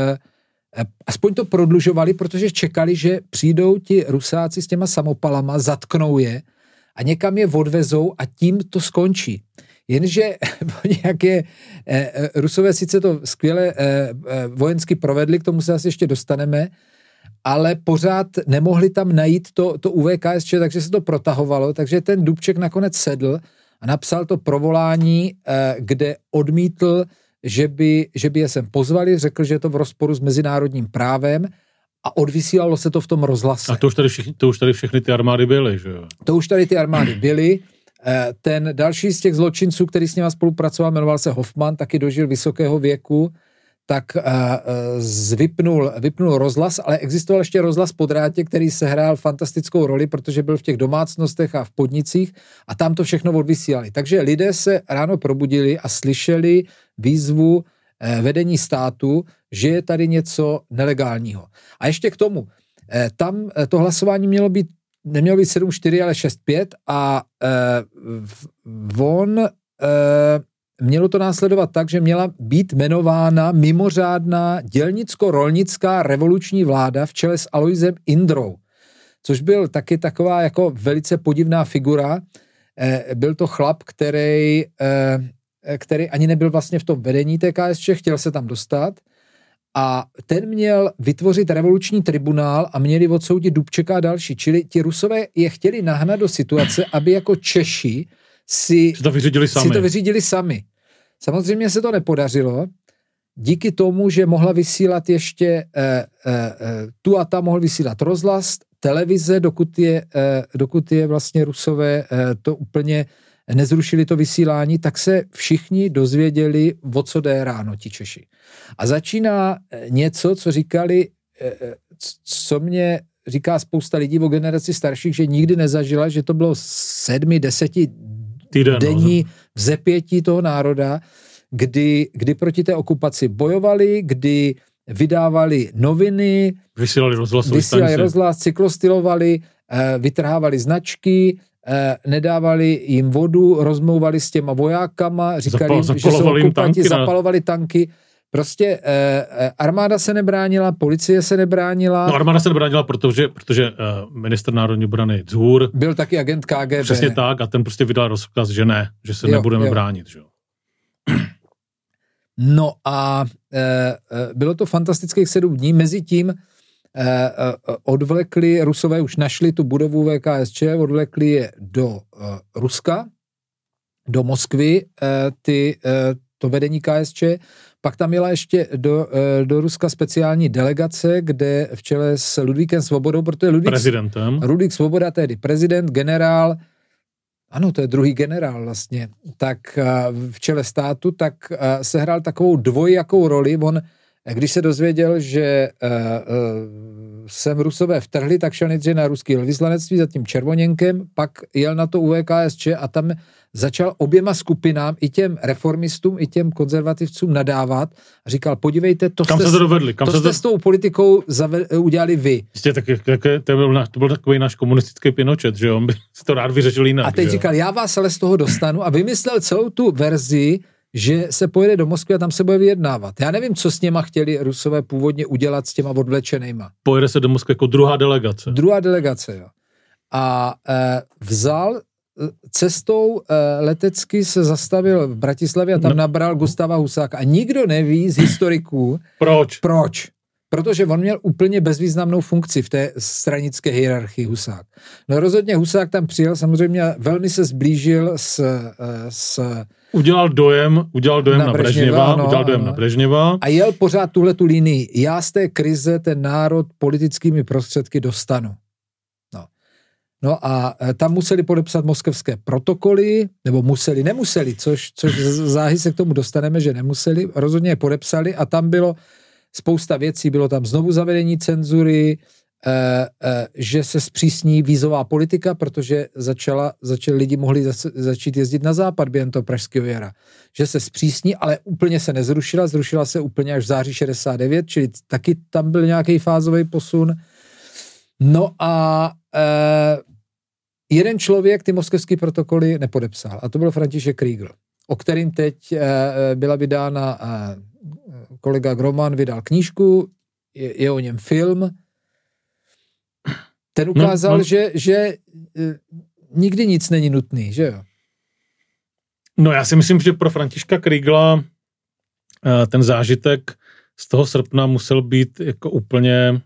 aspoň to prodlužovali, protože čekali, že přijdou ti Rusáci s těma samopalama, zatknou je a někam je odvezou a tím to skončí. Jenže nějaké eh, Rusové sice to skvěle eh, vojensky provedli, k tomu se asi ještě dostaneme, ale pořád nemohli tam najít to, to U V K S Č, takže se to protahovalo, takže ten Dubček nakonec sedl a napsal to provolání, eh, kde odmítl, že by, že by je sem pozvali, řekl, že je to v rozporu s mezinárodním právem a odvysílalo se to v tom rozhlase. A to už tady, všichni, to už tady všechny ty armády byly, že jo? To už tady ty armády byly. Ten další z těch zločinců, který s nimi spolupracoval, jmenoval se Hoffman, taky dožil vysokého věku, tak vypnul, vypnul rozhlas, ale existoval ještě rozhlas po drátě, který sehrál fantastickou roli, protože byl v těch domácnostech a v podnicích a tam to všechno odvysílali. Takže lidé se ráno probudili a slyšeli výzvu vedení státu, že je tady něco nelegálního. A ještě k tomu, tam to hlasování mělo být nemělo být sedm čtyři, ale šest pět a uh, on, uh, mělo to následovat tak, že měla být jmenována mimořádná dělnicko-rolnická revoluční vláda v čele s Aloisem Indrou, což byl taky taková jako velice podivná figura. Uh, byl to chlap, který, uh, který ani nebyl vlastně v tom vedení té K S Č, chtěl se tam dostat, a ten měl vytvořit revoluční tribunál a měli odsoudit Dubčeka a další. Čili ti Rusové je chtěli nahnat do situace, aby jako Češi si, si, to, vyřídili sami. si to vyřídili sami. Samozřejmě se to nepodařilo. Díky tomu, že mohla vysílat ještě eh, eh, tu a tam mohl vysílat rozhlas, televize, dokud je, eh, dokud je vlastně Rusové eh, to úplně nezrušili to vysílání, tak se všichni dozvěděli, o co jde ráno, ti Češi. A začíná něco, co říkali, co mě říká spousta lidí o generaci starších, že nikdy nezažila, že to bylo sedmi, deseti Týden, denní no. vzepětí toho národa, kdy, kdy proti té okupaci bojovali, kdy vydávali noviny, vysílali rozhlas, vysílali rozhlas, cyklostylovali, vytrhávali značky, nedávali jim vodu, rozmlouvali s těma vojákama, říkali jim, že jsou okupanti, zapalovali tanky. Prostě eh, armáda se nebránila, policie se nebránila. No armáda se nebránila, protože, protože eh, ministr národní obrany Dzhur byl taky agent K G B. Přesně tak a ten prostě vydal rozkaz, že ne, že se jo, nebudeme jo. bránit. Že? No a eh, bylo to fantastických sedm dní, mezi tím eh, odvlekli, Rusové už našli tu budovu V K S Č, odvlekli je do eh, Ruska, do Moskvy, eh, ty, eh, to vedení K S Č. Pak tam jela ještě do, do Ruska speciální delegace, kde v čele s Ludvíkem Svobodou, protože Ludvík, prezidentem. Ludvík Svoboda, tedy prezident, generál, ano, to je druhý generál vlastně, tak v čele státu, tak sehrál takovou dvojakou roli. On, když se dozvěděl, že sem Rusové vtrhli, tak šel nejdřív na ruský velvyslanectví za tím Červoněnkem, pak jel na to U V K S Č a tam začal oběma skupinám, i těm reformistům, i těm konzervativcům nadávat a říkal, podívejte, to kam jste, se to dovedli, kam to se jste to... s tou politikou zave, udělali vy. Jistě, tak, tak, to, byl, to byl takový náš komunistický Pinochet, že on by si to rád vyřešil jinak. A teď říkal, já vás ale z toho dostanu a vymyslel celou tu verzi, že se pojede do Moskvy a tam se bude vyjednávat. Já nevím, co s něma chtěli Rusové původně udělat s těma odvlečenejma. Pojede se do Moskvy jako druhá delegace. Druhá delegace, jo. A e, vzal cestou e, letecky se zastavil v Bratislavě a tam no. nabral Gustava Husáka. A nikdo neví z historiků, proč. proč. Protože on měl úplně bezvýznamnou funkci v té stranické hierarchii Husák. No rozhodně Husák tam přijel, samozřejmě velmi se zblížil s... s udělal dojem, udělal dojem na, na Brežněva, Brežněva no, udělal dojem ano. na Brežněva. A jel pořád tuhletu linii. Já z té krize ten národ politickými prostředky dostanu. No. No a tam museli podepsat moskevské protokoly, nebo museli, nemuseli, což, což záhy se k tomu dostaneme, že nemuseli, rozhodně je podepsali a tam bylo spousta věcí, bylo tam znovu zavedení cenzury, eh, eh, že se zpřísní vízová politika, protože začala, začali lidi mohli za, začít jezdit na západ během toho pražského jara. Že se zpřísní, ale úplně se nezrušila, zrušila se úplně až v září šedesát devět, čili taky tam byl nějaký fázový posun. No a eh, jeden člověk ty moskevské protokoly nepodepsal a to byl František Kriegl, o kterým teď eh, byla vydána eh, kolega Groman vydal knížku, je, je o něm film. Ten ukázal, no, no. že, že nikdy nic není nutný, že jo? No já si myslím, že pro Františka Kriegla ten zážitek z toho srpna musel být jako úplně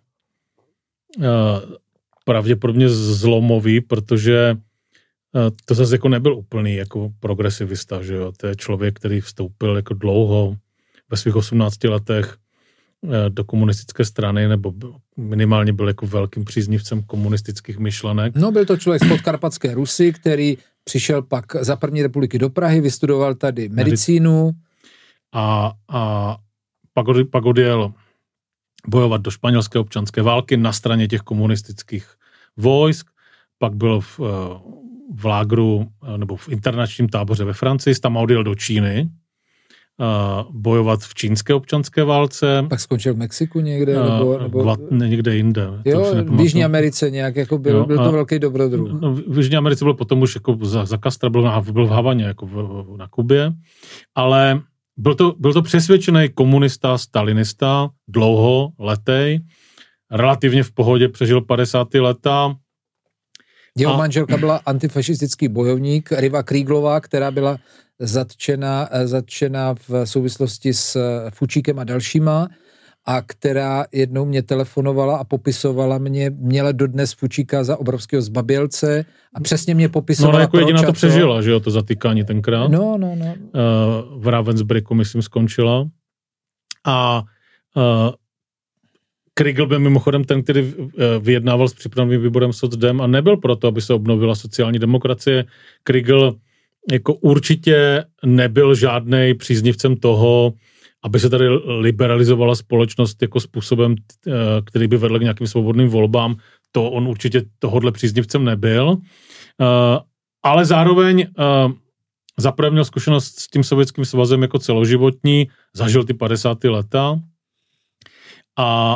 pravděpodobně zlomový, protože to zase jako nebyl úplný jako progresivista, že jo? To je člověk, který vstoupil jako dlouho ve svých osmnácti letech do komunistické strany, nebo minimálně byl jako velkým příznivcem komunistických myšlenek. No, byl to člověk z podkarpatské Rusy, který přišel pak za první republiky do Prahy, vystudoval tady medicínu. A, a pak, od, pak odjel bojovat do španělské občanské války na straně těch komunistických vojsk, pak byl v, v lágru, nebo v internačním táboře ve Francii, tam odjel do Číny, bojovat v čínské občanské válce. Pak skončil v Mexiku někde? Nebo, nebo... Vat, ne, někde jinde. Jo, v Jižní Americe nějak, jako byl, jo, byl to velký dobrodruh. No, v Jižní Americe byl potom už jako za, za Castra, byl, byl v Havaně, jako v, na Kubě, ale byl to, byl to přesvědčený komunista, stalinista, dlouho, letej, relativně v pohodě přežil padesátá léta. Jeho a... manželka byla antifašistický bojovník, Riva Krieglová, která byla zatčena, zatčena v souvislosti s Fučíkem a dalšíma a která jednou mě telefonovala a popisovala mě, měla dodnes Fučíka za obrovského zbabělce a přesně mě popisovala. No ale jako jediná to to přežila, že jo, to zatýkání tenkrát. No, no, no. Uh, v Ravensbrücku, myslím, skončila. A uh, Kriegl byl mimochodem ten, který vyjednával s přípravným výborem Socdem a nebyl proto, aby se obnovila sociální demokracie. Kriegl jako určitě nebyl žádnej příznivcem toho, aby se tady liberalizovala společnost jako způsobem, který by vedl k nějakým svobodným volbám. To on určitě tohodle příznivcem nebyl. Ale zároveň zaprvé měl zkušenost s tím Sovětským svazem jako celoživotní, zažil ty padesátá léta a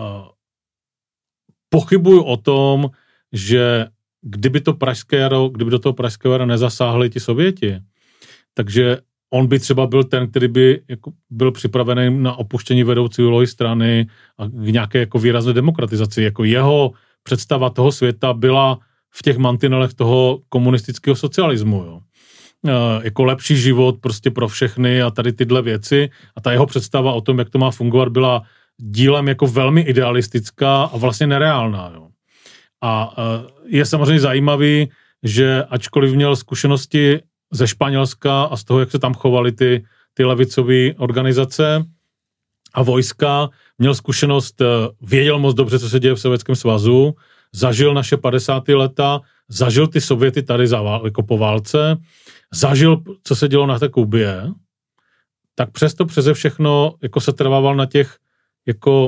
pochybuju o tom, že kdyby to pražské jaro, kdyby do toho pražského jara nezasáhli ti Sověti, takže on by třeba byl ten, který by jako byl připravený na opuštění vedoucí úlohy strany a k nějaké jako výrazné demokratizaci. Jako jeho představa toho světa byla v těch mantinelech toho komunistického socialismu. Jo. E, jako lepší život prostě pro všechny a tady tyhle věci. A ta jeho představa o tom, jak to má fungovat, byla dílem jako velmi idealistická a vlastně nereálná. Jo. A je samozřejmě zajímavý, že ačkoliv měl zkušenosti ze Španělska a z toho, jak se tam chovaly ty, ty levicové organizace a vojska, měl zkušenost, věděl moc dobře, co se děje v Sovětském svazu, zažil naše padesátá léta, zažil ty Sověty tady za, jako po válce, zažil, co se dělo na té Kubě, tak přesto přeze všechno jako se trvával na těch jako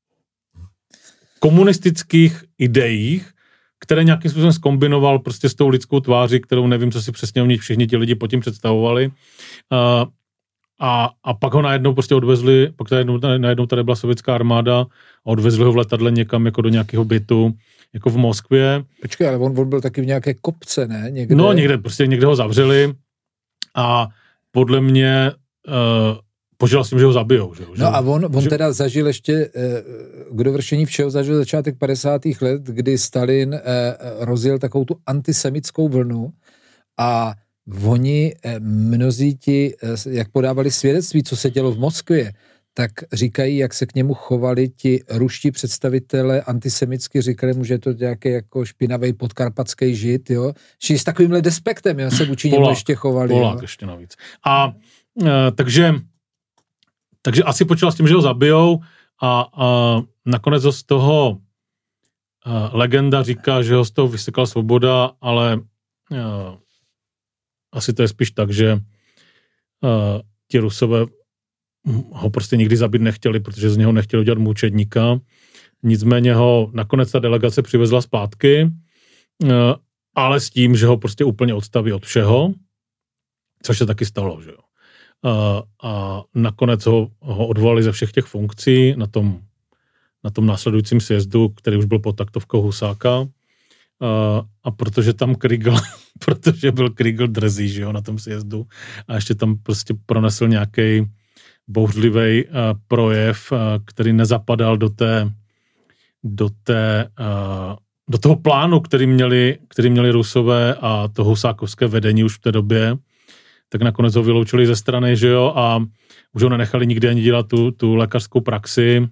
komunistických ideích, které nějakým způsobem zkombinoval prostě s tou lidskou tváří, kterou nevím, co si přesně o ní všichni ti lidi pod tím představovali. Uh, a, a pak ho najednou prostě odvezli, pak najednou, najednou tady byla sovětská armáda a odvezli ho v letadle někam jako do nějakého bytu, jako v Moskvě. Počkej, ale on, on byl taky v nějaké kopce, ne? Někde... No někde, prostě někde ho zavřeli a podle mě uh, požil s tím, že ho zabijou. Že? No a on, on že... teda zažil ještě, k dovršení všeho zažil začátek padesátých let, kdy Stalin rozjel takovou tu antisemitskou vlnu a oni, mnozí ti, jak podávali svědectví, co se dělo v Moskvě, tak říkají, jak se k němu chovali ti ruští představitelé antisemicky, říkali mu, že je to nějaký jako špinavý podkarpatský žid, jo, že s takovýmhle despektem, jo, se vůči němu ještě chovali. Polák jo. Ještě navíc. A e, takže Takže asi počítal s tím, že ho zabijou a, a nakonec ho z toho a, legenda říká, že ho z toho vysekala svoboda, ale a, asi to je spíš tak, že a, ti Rusové ho prostě nikdy zabít nechtěli, protože z něho nechtěli udělat mučedníka. Nicméně ho nakonec ta delegace přivezla zpátky, a, ale s tím, že ho prostě úplně odstaví od všeho, což se taky stalo, že jo. A, a nakonec ho, ho odvolali ze všech těch funkcí na tom, na tom následujícím sjezdu, který už byl pod taktovkou Husáka. A, a protože tam Kriegl, protože byl Kriegl drzý, že jo, na tom sjezdu a ještě tam prostě pronesl nějaký bouřlivý projev, a, který nezapadal do té, do té, a, do toho plánu, který měli, který měli Rusové a to husákovské vedení už v té době, tak nakonec ho vyloučili ze strany, že jo, a už ho nenechali nikdy ani dělat tu, tu lékařskou praxi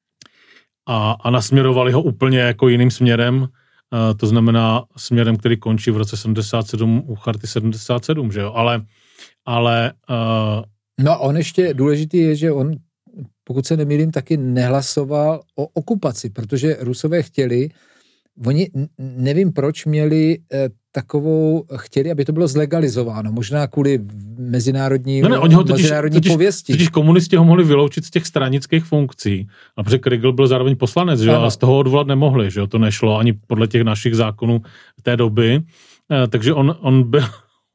a, a nasměrovali ho úplně jako jiným směrem, a to znamená směrem, který končí v roce sedmdesát sedm u Charty sedmdesát sedm, že jo, ale... ale uh... No a on ještě důležitý je, že on, pokud se nemýlím, taky nehlasoval o okupaci, protože Rusové chtěli, oni nevím proč měli eh, takovou, chtěli, aby to bylo zlegalizováno, možná kvůli mezinárodní, no ne, oni ho totiž, mezinárodní totiž, pověsti. Totiž komunisti ho mohli vyloučit z těch stranických funkcí, a protože Kriegl byl zároveň poslanec, že? A z toho odvolat nemohli, že? To nešlo ani podle těch našich zákonů té doby, eh, takže on, on byl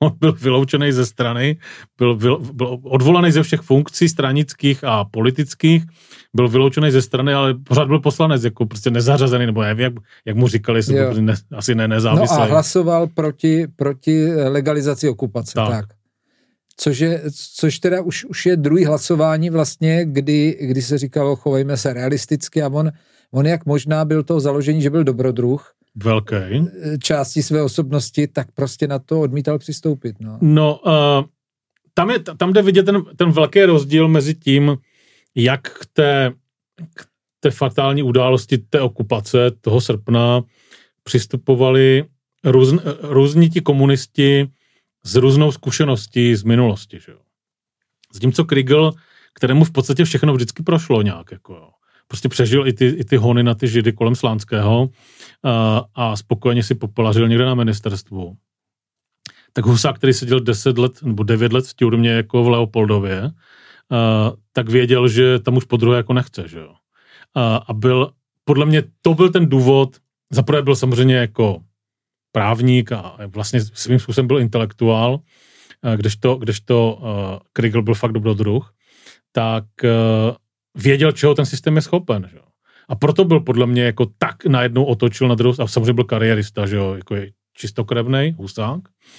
on byl vyloučený ze strany, byl, byl, byl odvolaný ze všech funkcí stranických a politických, byl vyloučený ze strany, ale pořád byl poslanec, jako prostě nezařazený, nebo nevím, jak, jak mu říkali, že ne, asi ne, nezávislý. No a hlasoval proti, proti legalizaci okupace, tak. tak. Což, je, což teda už, už je druhý hlasování vlastně, kdy, kdy se říkalo, chovejme se realisticky a on, on jak možná byl to založení, že byl dobrodruh, velký části své osobnosti, tak prostě na to odmítal přistoupit. No, no uh, tam, je, tam jde vidět ten, ten velký rozdíl mezi tím, jak k té, k té fatální události té okupace toho srpna přistupovali různ, různí ti komunisti s různou zkušeností z minulosti. Že jo. S tím, co Kriegel, kterému v podstatě všechno vždycky prošlo nějak, jako jo. Prostě přežil i ty, i ty hony na ty židy kolem Slánského a, a spokojeně si popelařil někde na ministerstvu. Tak Husák, který seděl deset let nebo devět let v tюrmě jako v Leopoldově, a, tak věděl, že tam už podruhé jako nechce. Že jo. A, a byl, podle mě to byl ten důvod, zaprvé byl samozřejmě jako právník a vlastně svým způsobem byl intelektuál, kdežto, kdežto uh, Kriegel byl fakt dobrodruh, tak uh, věděl, čeho ten systém je schopen. Že? A proto byl podle mě jako tak najednou otočil na druhou, a samozřejmě byl kariérista, že jo, jako je čistokrevnej, Husák.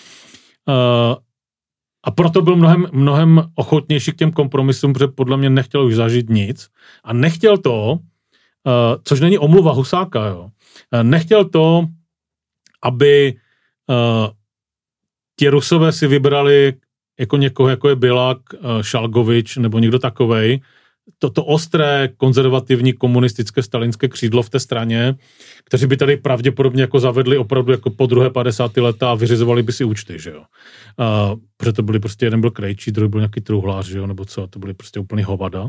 Uh, a proto byl mnohem, mnohem ochotnější k těm kompromisům, protože podle mě nechtěl už zažít nic. A nechtěl to, uh, což není omluva Husáka, jo, uh, nechtěl to, aby uh, ti Rusové si vybrali jako někoho, jako je Bilak, uh, Šalgovič nebo někdo takovej, toto ostré, konzervativní, komunistické, stalinské křídlo v té straně, kteří by tady pravděpodobně jako zavedli opravdu jako po druhé padesátá léta a vyřizovali by si účty, že jo. Uh, protože to byli prostě, jeden byl Krejčí, druhý byl nějaký truhlář, že jo, nebo co, to byly prostě úplný hovada. Uh,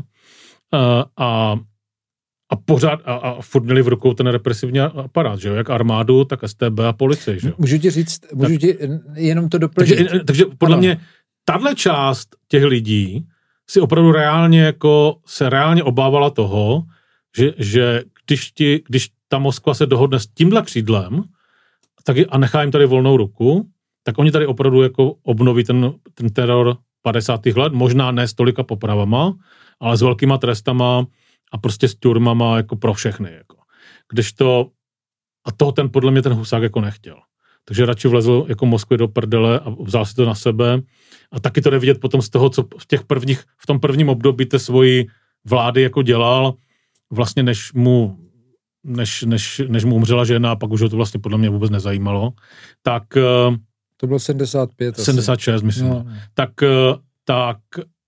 a A pořád a, a furt měli v rukou ten represivní aparát, že jo? Jak armádu, tak S T B a policii, že jo? Můžu ti říct, můžu tak, ti jenom to doplnit. Takže, takže podle ano. mě tahle část těch lidí si opravdu reálně jako se reálně obávala toho, že, že když, ti, když ta Moskva se dohodne s tímhle křídlem tak a nechá jim tady volnou ruku, tak oni tady opravdu jako obnoví ten, ten teror padesátých let, možná ne s tolika popravama, ale s velkýma trestama a prostě s tюrmama jako pro všechny. Jako. Kdežto, a toho ten podle mě ten Husák jako nechtěl. Takže radši vlezl jako Moskvy do prdele a vzal si to na sebe. A taky to jde vidět potom z toho, co v těch prvních, v tom prvním období té svojí vlády jako dělal, vlastně než mu, než, než, než mu umřela žena a pak už ho to vlastně podle mě vůbec nezajímalo. Tak... To bylo sedmdesát pět. sedmdesát šest, asi. myslím. No. Tak, tak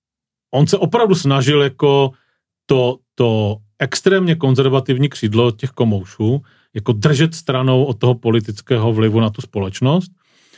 on se opravdu snažil jako to, to extrémně konzervativní křídlo těch komoušů jako držet stranou od toho politického vlivu na tu společnost.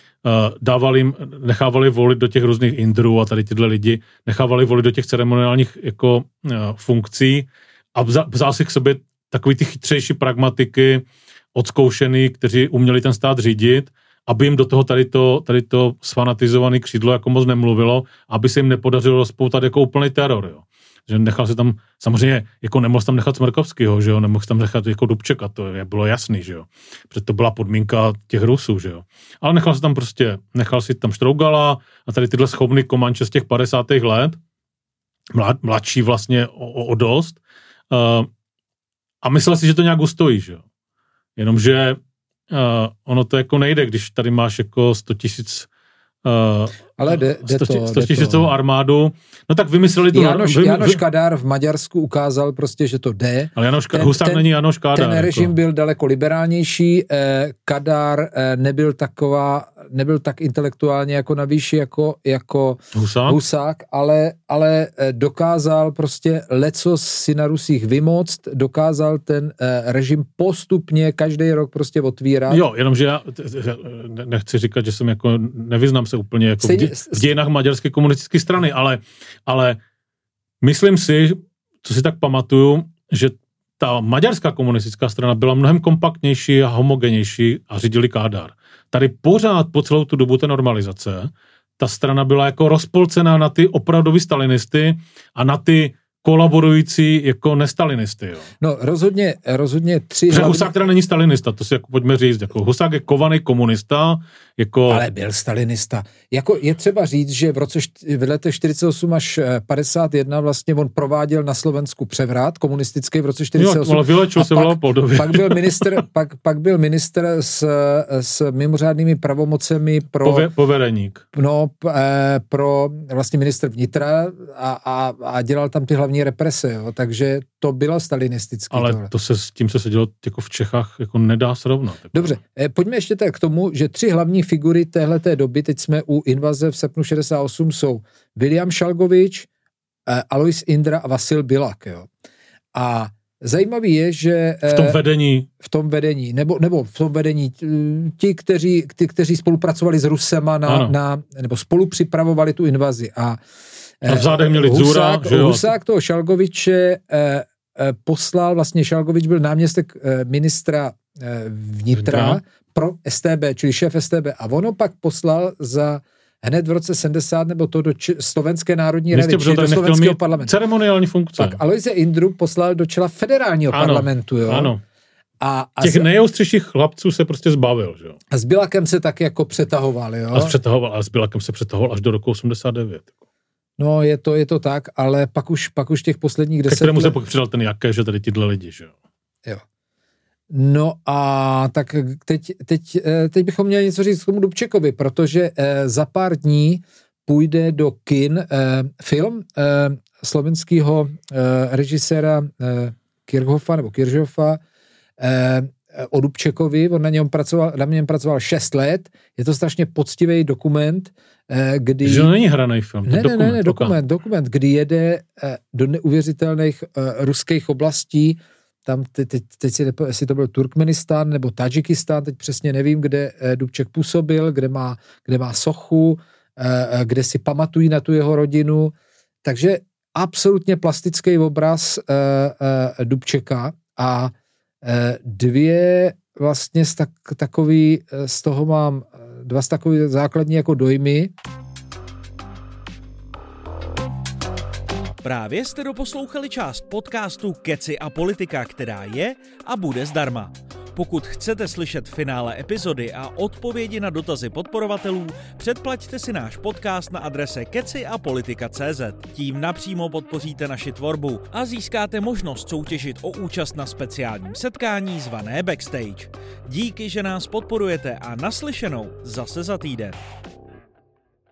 Dávali jim, nechávali volit do těch různých Indrů a tady tyhle lidi, nechávali volit do těch ceremoniálních jako funkcí a vzal si k sobě takový ty chytřejší pragmatiky, odzkoušený, kteří uměli ten stát řídit, aby jim do toho tady to, tady to sfanatizované křídlo jako moc nemluvilo, aby se jim nepodařilo rozpoutat jako úplný teror, jo. Že nechal se tam, samozřejmě, jako nemohl tam nechat Smrkovskýho, že jo, nemohl tam nechat jako Dubčeka, to je, bylo jasný, že jo. Protože to byla podmínka těch Rusů, že jo. Ale nechal se tam prostě, nechal si tam Štrougala a tady tyhle schopný komanče z těch padesátých let, mlad, mladší vlastně o, o dost, uh, a myslel si, že to nějak ustojí, že jo. Jenomže uh, ono to jako nejde, když tady máš jako sto tisíc Uh, ale jde, jde to. sto tisícovou armádu, no tak vymysleli to. Janoš, vym, Janoš Kadár v Maďarsku ukázal prostě, že to jde. Ale Janoš ten, Husák ten, není Janoš Kadár. Ten režim jako. byl daleko liberálnější, eh, Kadár eh, nebyl taková, nebyl tak intelektuálně jako na výši jako, jako Husák, Husák ale, ale eh, dokázal prostě lecos si na Rusích vymoct, dokázal ten eh, režim postupně každý rok prostě otvírat. Jo, jenomže já nechci říkat, že jsem jako, nevyznám se úplně jako Stejně, v, dě, v dějinách maďarské komunistické strany, ale, ale myslím si, co si tak pamatuju, že ta maďarská komunistická strana byla mnohem kompaktnější a homogenější a řídili Kádár. Tady pořád po celou tu dobu té normalizace ta strana byla jako rozpolcená na ty opravdový stalinisty a na ty kolaborující jako nestalinisty. Jo. No rozhodně, rozhodně tři... Protože hlavní... Husák teda není stalinista, to si jako pojďme říct. Jako Husák je kovaný komunista. Jako... Ale byl stalinista. Jako je třeba říct, že v roce v letech čtyřicet osm až padesát jedna vlastně on prováděl na Slovensku převrat komunistický v roce čtyřicet osm. Jo, ale vylečil se v Poldově. Pak byl ministr, pak, pak byl ministr s, s mimořádnými pravomocemi pro... Pove, povereník. No, pro vlastně ministr vnitra a, a, a dělal tam ty hlavní represe, jo, takže to bylo stalinistické. Ale tohle. to se s tím, co se dělo jako v Čechách, jako nedá srovnat. Jako. Dobře, pojďme ještě tak k tomu, že tři hlavní figury téhleté doby, teď jsme u invaze v srpnu šedesát osm, jsou William Šalgovič, Alois Indra a Vasil Bilak. Jo. A zajímavý je, že... V tom vedení. V tom vedení, nebo, nebo v tom vedení ti, kteří, ti, kteří spolupracovali s Rusema na, na, nebo spolu připravovali tu invazi. A, a vzádem měli Dzura, že jo? Husák toho Šalgoviče eh, eh, poslal, vlastně Šalgovič byl náměstek eh, ministra eh, vnitra, vnitra pro S T B, čili šéf S T B. A ono pak poslal za hned v roce sedmdesát nebo to do Č- Slovenské národní rady, čili do slovenského parlamentu. Ceremoniální funkce. Pak Aloise Indru poslal do čela federálního ano, parlamentu. Jo? Ano. A, a těch z... nejostřejších chlapců se prostě zbavil, že jo. A s Bilakem se tak jako přetahoval, jo. A s, přetahoval, a s Bilakem se přetahoval až do roku osmdesát devět. No, je to, je to tak, ale pak už, pak už těch posledních deset... Ke kterému se pak přidal ten Jaké, že tady tyhle lidi, že jo. Jo. No a tak teď, teď, teď bychom měli něco říct k tomu Dubčekovi, protože eh, za pár dní půjde do kin eh, film eh, slovenského eh, režiséra eh, Kirchhoffa nebo Kirchhoffa eh, o Dubčekovi. On na něm pracoval, na něm pracoval šest let. Je to strašně poctivý dokument, eh, kdy... Že to není hraný film, ne, dokument. Ne, ne, dokument, dokument, kdy jede eh, do neuvěřitelných eh, ruských oblastí. Tam te, te, teď si nepo, jestli to byl Turkmenistán nebo Tadžikistán, teď přesně nevím, kde eh, Dubček působil, kde má, kde má sochu, eh, kde si pamatují na tu jeho rodinu. Takže absolutně plastický obraz eh, eh, Dubčeka a eh, dvě vlastně z, tak, takový, z toho mám dva z takový základní jako dojmy. Právě jste doposlouchali část podcastu Keci a politika, která je a bude zdarma. Pokud chcete slyšet finále epizody a odpovědi na dotazy podporovatelů, předplaťte si náš podcast na adrese keci a politika tečka cé zet. Tím napřímo podpoříte naši tvorbu a získáte možnost soutěžit o účast na speciálním setkání zvané Backstage. Díky, že nás podporujete a naslyšenou zase za týden.